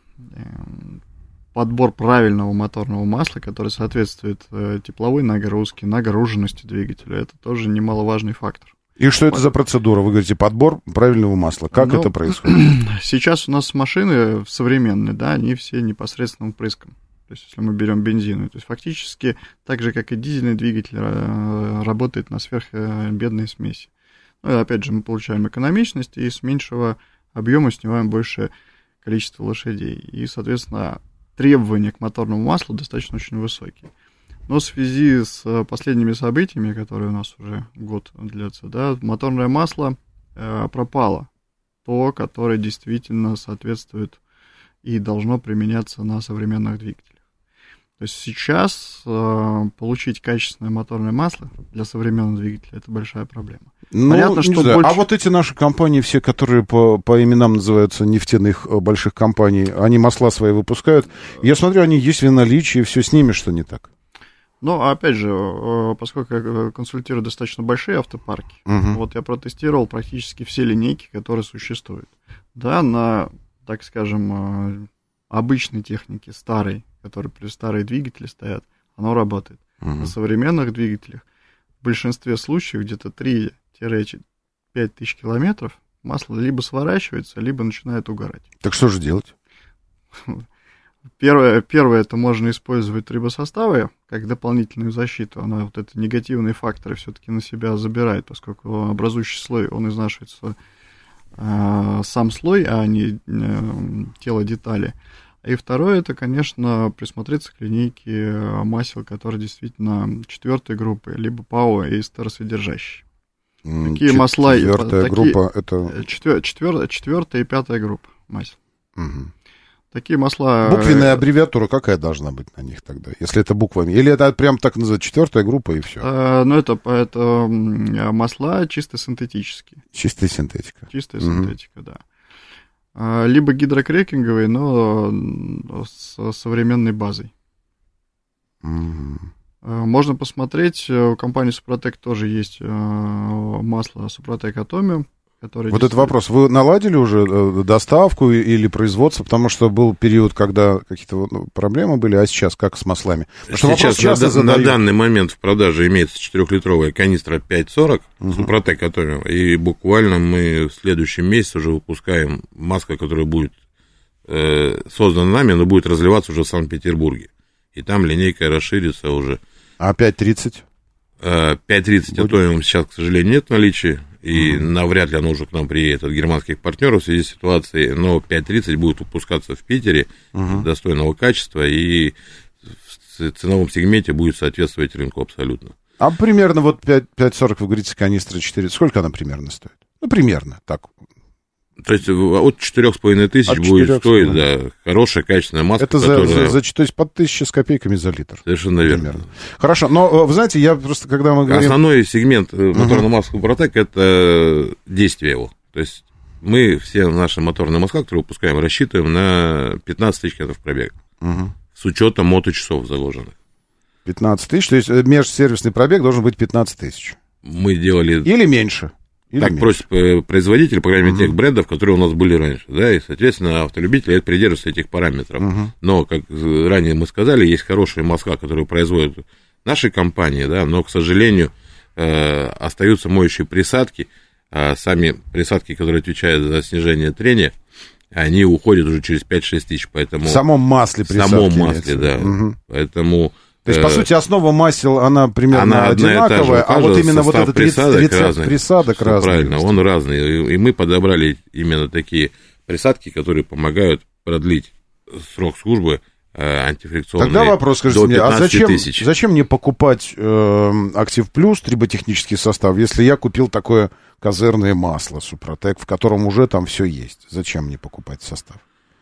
подбор правильного моторного масла, который соответствует тепловой нагрузке, нагруженности двигателя, это тоже немаловажный фактор. И что это за процедура? Вы говорите, подбор правильного масла. Как это происходит? Сейчас у нас машины современные, да, они все непосредственным впрыском. То есть, если мы берем бензиновый, то есть фактически так же, как и дизельный двигатель, работает на сверхбедной смеси. Ну, и опять же, мы получаем экономичность, и с меньшего объема снимаем большее количество лошадей. И, соответственно, требования к моторному маслу достаточно очень высокие. Но в связи с последними событиями, которые у нас уже год длятся, да, моторное масло пропало. То, которое действительно соответствует и должно применяться на современных двигателях. То есть сейчас получить качественное моторное масло для современного двигателя — это большая проблема. Ну, понятно, что больше... А вот эти наши компании, все, которые по именам называются нефтяных больших компаний, они масла свои выпускают. Я смотрю, они есть в наличии, все с ними, что не так? Ну, опять же, поскольку я консультирую достаточно большие автопарки, вот я протестировал практически все линейки, которые существуют. Да, на, так скажем, обычной технике, старой, которые старые двигатели стоят, оно работает. На современных двигателях в большинстве случаев где-то 3-5 тысяч километров масло либо сворачивается, либо начинает угорать. Так что же делать? Первое, это можно использовать трибосоставы как дополнительную защиту. Она вот эти негативные факторы все-таки на себя забирает, поскольку образующий слой, он изнашивается сам слой, а не тело детали. И второе, это, конечно, присмотреться к линейке масел, которые действительно 4-й группы, либо ПАО и эстеросодержащие. Такие масла... 4-я группа, это... 4-я и 5-я группа масел. Такие масла... Буквенная аббревиатура какая должна быть на них тогда, если это буквами? Или это прям так называют 4-я группа и все? Ну, это масла чисто синтетические. Чистая синтетика. Чистая синтетика, да. Либо гидрокрекинговые, но с современной базой. Можно посмотреть, у компании Супротек тоже есть масло Супротек Atomium. Вот этот вопрос. Вы наладили уже доставку или производство? Потому что был период, когда какие-то проблемы были, а сейчас как с маслами? Сейчас на данный момент в продаже имеется 4-литровая канистра 540 Супротек Atomium, и буквально мы в следующем месяце уже выпускаем масло, которое будет создано нами, но будет разливаться уже в Санкт-Петербурге. И там линейка расширится уже. А 5.30? 5.30 Atomium сейчас, к сожалению, нет в наличии. И навряд ли оно уже к нам приедет от германских партнеров в связи с ситуацией, но 5.30 будет выпускаться в Питере достойного качества, и в ценовом сегменте будет соответствовать рынку абсолютно. А примерно вот 5,40, вы говорите, канистра 4. Сколько она примерно стоит? Ну, примерно, так. То есть от 4,5 тысяч будет стоить, да, хорошая, качественная маска. Это которая... то есть под 1000 с копейками за литр. Совершенно верно. Хорошо, но, вы знаете, я просто, когда мы говорим... Основной сегмент моторной маски Супротек — это действие его. То есть мы все наши моторные маска, которые выпускаем, рассчитываем на 15 тысяч километров пробега. С учетом моточасов заложенных. 15 тысяч, то есть межсервисный пробег должен быть 15 тысяч. Мы делали... Или меньше. Так просит производитель, по крайней мере, тех брендов, которые у нас были раньше, да, и, соответственно, автолюбители придерживаются этих параметров. Но, как ранее мы сказали, есть хорошие маска, которые производят наши компании, да, но, к сожалению, остаются моющие присадки, а сами присадки, которые отвечают за снижение трения, они уходят уже через 5-6 тысяч, поэтому... В самом масле присадки. В самом масле, да, поэтому... То есть, по сути, основа масел, она примерно одинаковая, а вот именно вот этот рецепт присадок разный. Правильно, он разный. И мы подобрали именно такие присадки, которые помогают продлить срок службы антифрикционной. Тогда вопрос, скажите мне, а зачем мне покупать Актив Плюс триботехнический состав, если я купил такое козырное масло Супротек, в котором уже там все есть? Зачем мне покупать состав?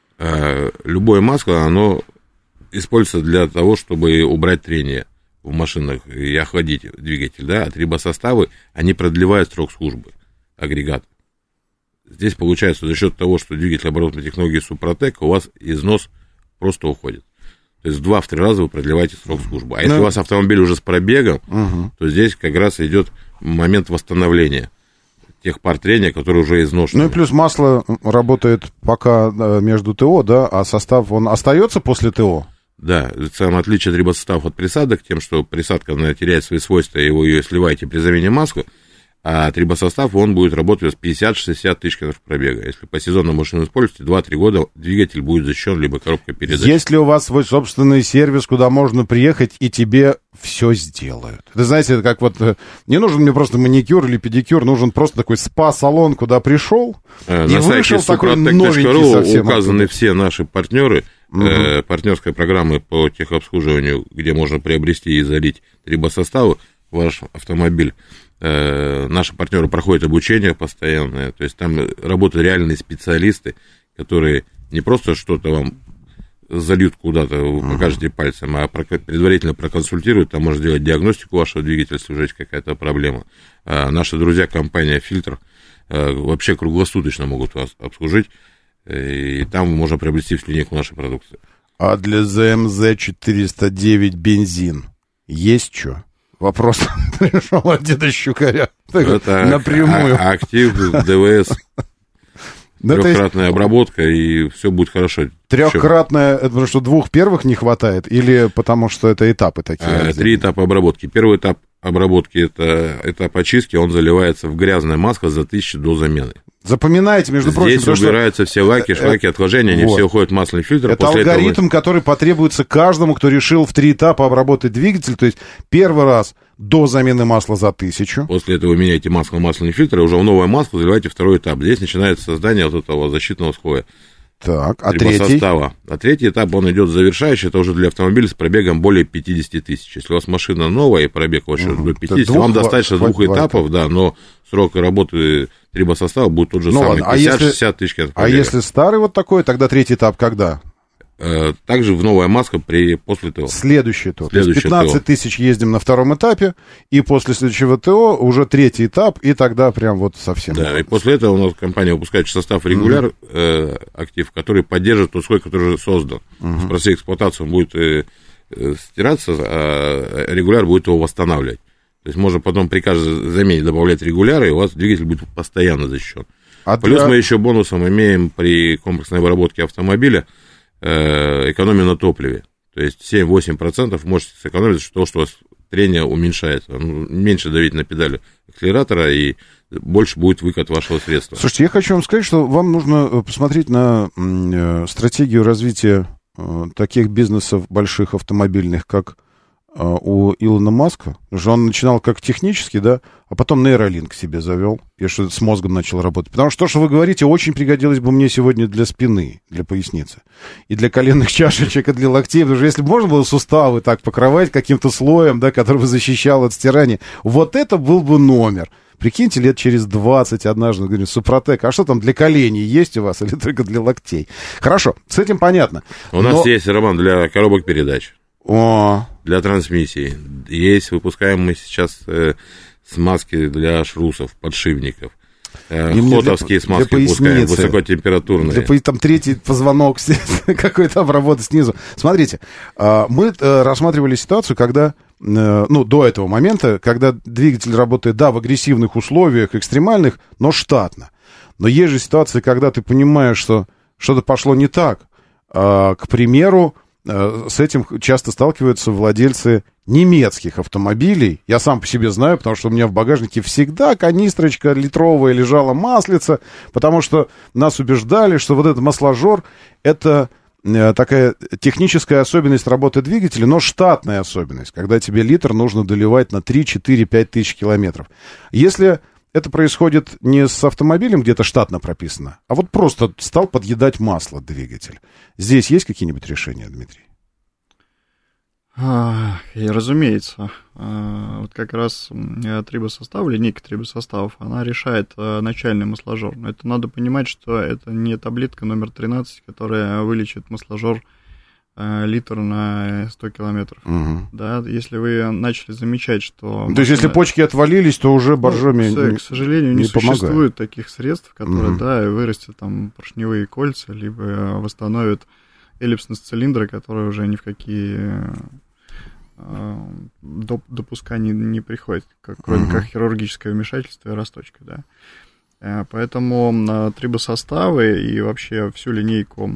Любое масло, оно... используется для того, чтобы убрать трение в машинах и охладить двигатель, да, а трибосоставы, они продлевают срок службы агрегата. Здесь получается за счет того, что двигатель оборотной технологии Супротек, у вас износ просто уходит. То есть в 2-3 раза вы продлеваете срок службы. А если у вас автомобиль уже с пробегом, то здесь как раз идет момент восстановления тех пар трения, которые уже изношены. Ну и плюс масло работает пока между ТО, да, а состав, он остается после ТО? Да, самое отличие трибосоставов от присадок тем, что присадка, она теряет свои свойства, и вы ее сливаете при замене масла, а трибосостав, он будет работать с 50-60 тысяч километров пробега. Если по сезонной машине используете, 2-3 года двигатель будет защищен, либо коробка передач. Есть ли у вас свой собственный сервис, куда можно приехать, и тебе все сделают? Вы знаете, это как вот, не нужен мне просто маникюр или педикюр, нужен просто такой спа-салон, куда пришел, и вышел такой новенький совсем. Указаны все наши партнеры, партнерской программы по техобслуживанию, где можно приобрести и залить трибосоставы в ваш автомобиль. Наши партнеры проходят обучение постоянное, то есть там работают реальные специалисты, которые не просто что-то вам зальют куда-то, вы покажете пальцем, а предварительно проконсультируют, там можно сделать диагностику вашего двигателя, если уже есть какая-то проблема. Наши друзья, компания «Фильтр», вообще круглосуточно могут вас обслужить, и там можно приобрести всю линейку нашей продукции. А для ЗМЗ-409 бензин есть что? Вопрос пришел от деда Щукаря. Это напрямую. Актив, ДВС, трехкратная обработка, и все будет хорошо. Трехкратная, это потому что 2 первых не хватает, или потому что это этапы такие? 3 этапа обработки. Первый этап обработки — это этап очистки, он заливается в грязное масло за 1000 до замены. Запоминайте, между прочим. Здесь убираются все лаки, шлаки, отложения, они все уходят в масляный фильтр. Это алгоритм, который потребуется каждому, кто решил в 3 этапа обработать двигатель. То есть первый раз до замены масла за 1000. После этого вы меняете масло на масляный фильтр, и уже в новое масло заливаете второй этап. Здесь начинается создание вот этого защитного слоя. Так, а третий? А третий этап, он идет завершающий, это уже для автомобиля с пробегом более 50 тысяч. Если у вас машина новая и пробег вашей до 50, вам достаточно 2 этапов, да, но срок работы трибосостава будет тот же самый, 50-60 тысяч. А если старый вот такой, тогда третий этап когда? Также в новая маска после ТО. Следующий ТО. То есть 15 тысяч ездим на втором этапе, и после следующего ТО уже третий этап, и тогда прям вот совсем. Да, и после этого у нас компания выпускает состав регуляр, актив, который поддерживает тот слой, который уже создан. В процессе эксплуатации он будет стираться, а регуляр будет его восстанавливать. То есть можно потом при каждой замене добавлять регуляры, и у вас двигатель будет постоянно защищен. Плюс мы еще бонусом имеем при комплексной обработке автомобиля экономию на топливе. То есть 7-8% можете сэкономить за то, что у вас трение уменьшается. Меньше давить на педали акселератора, и больше будет выкат вашего средства. Слушайте, я хочу вам сказать, что вам нужно посмотреть на стратегию развития таких бизнесов больших автомобильных, как у Илона Маска, потому что он начинал как технически, да, а потом нейролинк себе завел, и что с мозгом начал работать. Потому что то, что вы говорите, очень пригодилось бы мне сегодня для спины, для поясницы, и для коленных чашечек, и для локтей, потому что если бы можно было суставы так покрывать каким-то слоем, да, который бы защищал от стирания, вот это был бы номер. Прикиньте, лет через 20 однажды, говорю, Супротек, а что там для коленей есть у вас или только для локтей? Хорошо, с этим понятно. У нас есть, Роман, для коробок передач. Для трансмиссии. Есть, выпускаем мы сейчас смазки для шрусов, подшипников. Хотовские смазки выпускаем, высокотемпературные. Там третий позвонок какой-то там работает снизу. Смотрите, мы рассматривали ситуацию, когда, до этого момента, когда двигатель работает, да, в агрессивных условиях, экстремальных, но штатно. Но есть же ситуации, когда ты понимаешь, что что-то пошло не так. К примеру, с этим часто сталкиваются владельцы немецких автомобилей. Я сам по себе знаю, потому что у меня в багажнике всегда канистрочка литровая лежала маслица, потому что нас убеждали, что вот этот масложор — это такая техническая особенность работы двигателя, но штатная особенность, когда тебе литр нужно доливать на 3, 4, 5 тысяч километров. Если это происходит не с автомобилем, где-то штатно прописано, а вот просто стал подъедать масло двигатель. Здесь есть какие-нибудь решения, Дмитрий? И, разумеется. Вот как раз трибосостав, линейка трибосоставов, она решает начальный масложор. Но это надо понимать, что это не таблетка номер 13, которая вылечит масложор литр на 100 километров. Да, если вы начали замечать, что... То есть, если почки отвалились, то уже боржоми к сожалению, не существует таких средств, которые, да, вырастят там поршневые кольца, либо восстановят эллипсность цилиндра, который уже ни в какие допуска не приходит, кроме как хирургическое вмешательство и расточка, да. Поэтому трибосоставы и вообще всю линейку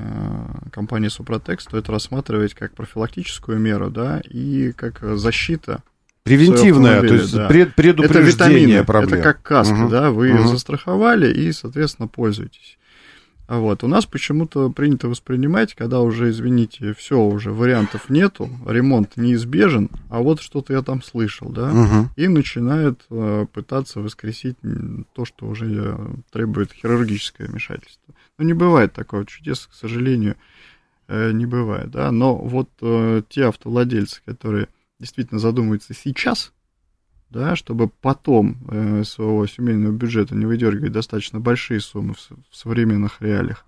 компании Супротек стоит рассматривать как профилактическую меру, да, и как защита. Превентивная, то есть да. Предупреждение проблем. Это как каска, да, вы застраховали и, соответственно, пользуетесь. Вот. У нас почему-то принято воспринимать, когда уже, извините, все, уже вариантов нету, ремонт неизбежен, а вот что-то я там слышал, да, и начинают пытаться воскресить то, что уже требует хирургическое вмешательство. Но не бывает такого чудес, к сожалению, не бывает, да, но вот те автовладельцы, которые действительно задумываются сейчас, да, чтобы потом своего семейного бюджета не выдергивать достаточно большие суммы в современных реалиях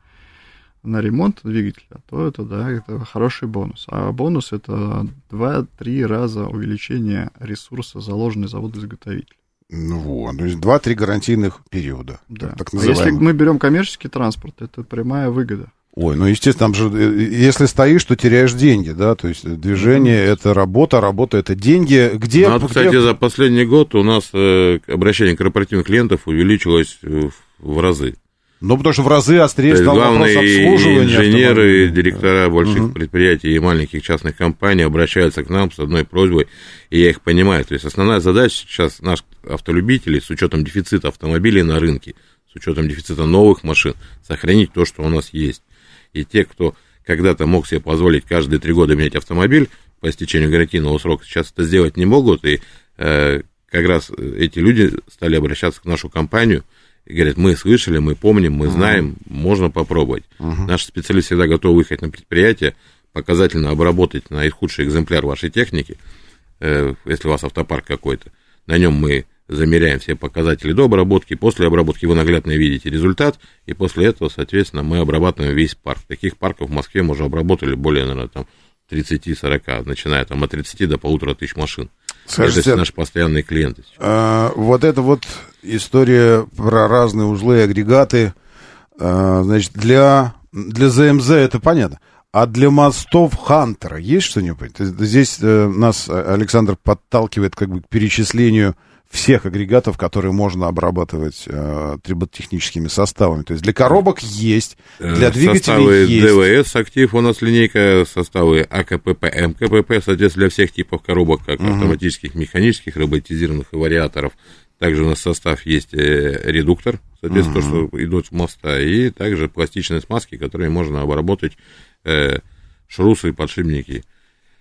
на ремонт двигателя, то это, да, это хороший бонус. А бонус — это 2-3 раза увеличение ресурса, заложенный заводом-изготовителем. Ну вот, то есть 2-3 гарантийных периода. Да. Так называемый. А если мы берем коммерческий транспорт, это прямая выгода. Ой, ну, естественно, там же, если стоишь, то теряешь деньги, да, то есть движение — это работа — это деньги. Где, кстати, за последний год у нас обращение корпоративных клиентов увеличилось в разы. Ну, потому что в разы острее стал вопрос обслуживания. Инженеры, директора больших предприятий и маленьких частных компаний обращаются к нам с одной просьбой, и я их понимаю. То есть основная задача сейчас наших автолюбителей, с учетом дефицита автомобилей на рынке, с учетом дефицита новых машин, сохранить то, что у нас есть. И те, кто когда-то мог себе позволить каждые 3 года менять автомобиль по истечению гарантийного срока, сейчас это сделать не могут, и как раз эти люди стали обращаться к нашу компанию и говорят: мы слышали, мы помним, мы знаем, можно попробовать. Наши специалисты всегда готовы выехать на предприятие, показательно обработать наихудший экземпляр вашей техники, если у вас автопарк какой-то, на нем мы замеряем все показатели до обработки, после обработки вы наглядно видите результат, и после этого, соответственно, мы обрабатываем весь парк. Таких парков в Москве мы уже обработали более, наверное, там 30-40, начиная там от 30 до 1500 машин. Скажите, это наши постоянные клиенты. Вот эта вот история про разные узлы и агрегаты, значит, для ЗМЗ это понятно. А для мостов Хантера есть что-нибудь? Здесь нас Александр подталкивает как бы к перечислению всех агрегатов, которые можно обрабатывать триботехническими составами. То есть для коробок есть, для двигателей есть. Составы ДВС актив у нас линейка, составы АКПП, МКПП, соответственно, для всех типов коробок, как автоматических, механических, роботизированных и вариаторов. Также у нас состав есть редуктор, соответственно, то, что идут в моста, и также пластичные смазки, которые можно обработать, шрусы и подшипники.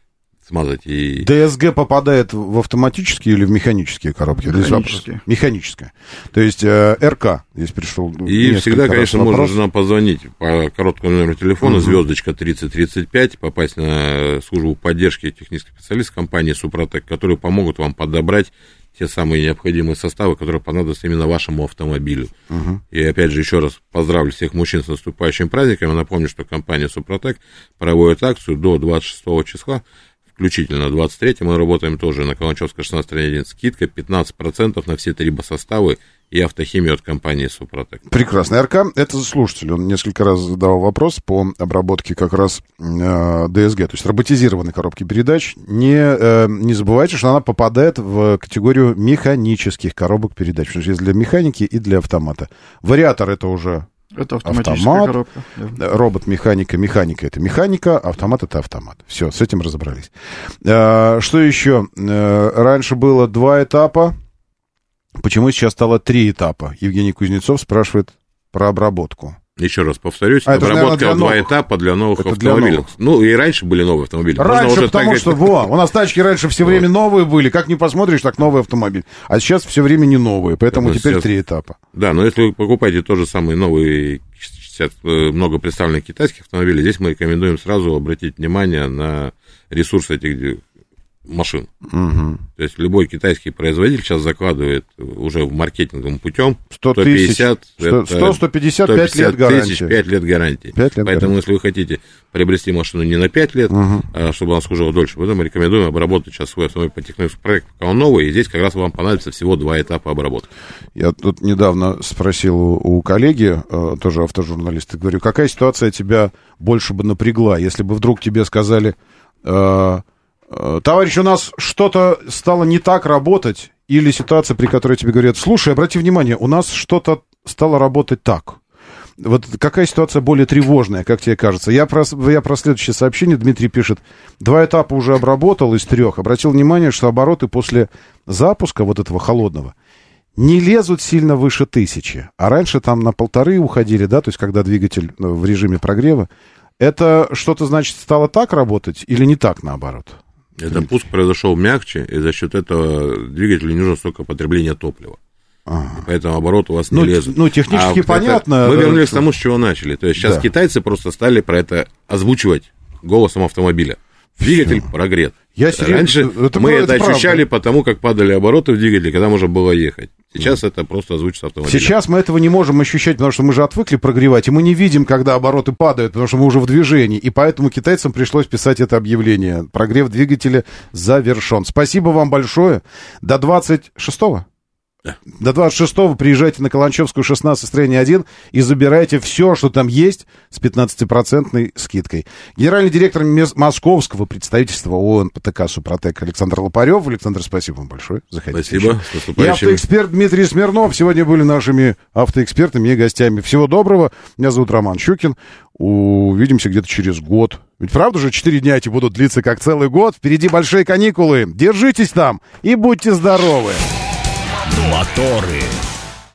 смазать. И... ДСГ попадает в автоматические или в механические коробки? Механическая. То есть РК здесь пришел. И всегда, конечно, можно нам позвонить по короткому номеру телефона, звездочка 3035, попасть на службу поддержки технических специалистов компании «Супротек», которые помогут вам подобрать те самые необходимые составы, которые понадобятся именно вашему автомобилю. И опять же, еще раз поздравлю всех мужчин с наступающим праздником. Я напомню, что компания «Супротек» проводит акцию до 26 числа, включительно 23 мы работаем тоже на Каланчевской 16-1, скидка 15% на все трибосоставы и автохимию от компании «Супротек». Прекрасно. РК, это слушатель, он несколько раз задавал вопрос по обработке как раз ДСГ, то есть роботизированной коробки передач. Не забывайте, что она попадает в категорию механических коробок передач, потому что есть для механики и для автомата. Вариатор — это уже это автоматическая коробка. Робот-механика, механика — это механика, автомат — это автомат. Все, с этим разобрались. Что еще? Раньше было 2 этапа. Почему сейчас стало 3 этапа? Евгений Кузнецов спрашивает про обработку. Еще раз повторюсь, обработка это, 2 этапа для новых автомобилей. Ну, и раньше были новые автомобили. Раньше, потому что, у нас тачки раньше все время новые были. Как не посмотришь, так новый автомобиль. А сейчас все время не новые, поэтому теперь сейчас 3 этапа. Да, но если вы покупаете тот же самый новый, много представленных китайских автомобилей, здесь мы рекомендуем сразу обратить внимание на ресурс этих машин. То есть любой китайский производитель сейчас закладывает уже маркетинговым путем 150, 5 лет гарантии. 5 лет гарантии. Поэтому, если вы хотите приобрести машину не на 5 лет, а чтобы она служила дольше, мы рекомендуем обработать сейчас свой автомобиль по техническому проекту, пока он новый, и здесь как раз вам понадобится всего 2 этапа обработки. Я тут недавно спросил у коллеги, тоже автожурналиста, говорю, какая ситуация тебя больше бы напрягла, если бы вдруг тебе сказали... Товарищ, у нас что-то стало не так работать, или ситуация, при которой тебе говорят, слушай, обрати внимание, у нас что-то стало работать так. Вот какая ситуация более тревожная, как тебе кажется? Я про следующее сообщение, Дмитрий пишет, 2 этапа уже обработал из 3, обратил внимание, что обороты после запуска вот этого холодного не лезут сильно выше 1000, а раньше там на 1,5 уходили, да, то есть когда двигатель в режиме прогрева. Это что-то, значит, стало так работать или не так, наоборот? Этот пуск произошел мягче, и за счет этого двигателю не нужно столько потребления топлива. Поэтому обороты у вас не лезут. Ну, технически понятно. Мы вернулись к тому, с чего начали. То есть сейчас китайцы просто стали про это озвучивать голосом автомобиля. Двигатель прогрет. Раньше мы это ощущали потому, как падали обороты в двигателе, когда можно было ехать. Сейчас это просто озвучится автомобилем. Сейчас мы этого не можем ощущать, потому что мы же отвыкли прогревать, и мы не видим, когда обороты падают, потому что мы уже в движении. И поэтому китайцам пришлось писать это объявление. Прогрев двигателя завершен. Спасибо вам большое. До 26-го? Да. До 26-го приезжайте на Каланчевскую 16, строение 1 и забирайте все, что там есть, с 15% скидкой. Генеральный директор московского представительства ООН ПТК «Супротек» Александр Лопарев. Александр, спасибо вам большое. Заходите. Спасибо. И автоэксперт Дмитрий Смирнов сегодня были нашими автоэкспертами и гостями. Всего доброго. Меня зовут Роман Щукин. Увидимся где-то через год. Ведь правда же 4 дня эти будут длиться как целый год. Впереди большие каникулы. Держитесь там и будьте здоровы. Моторы.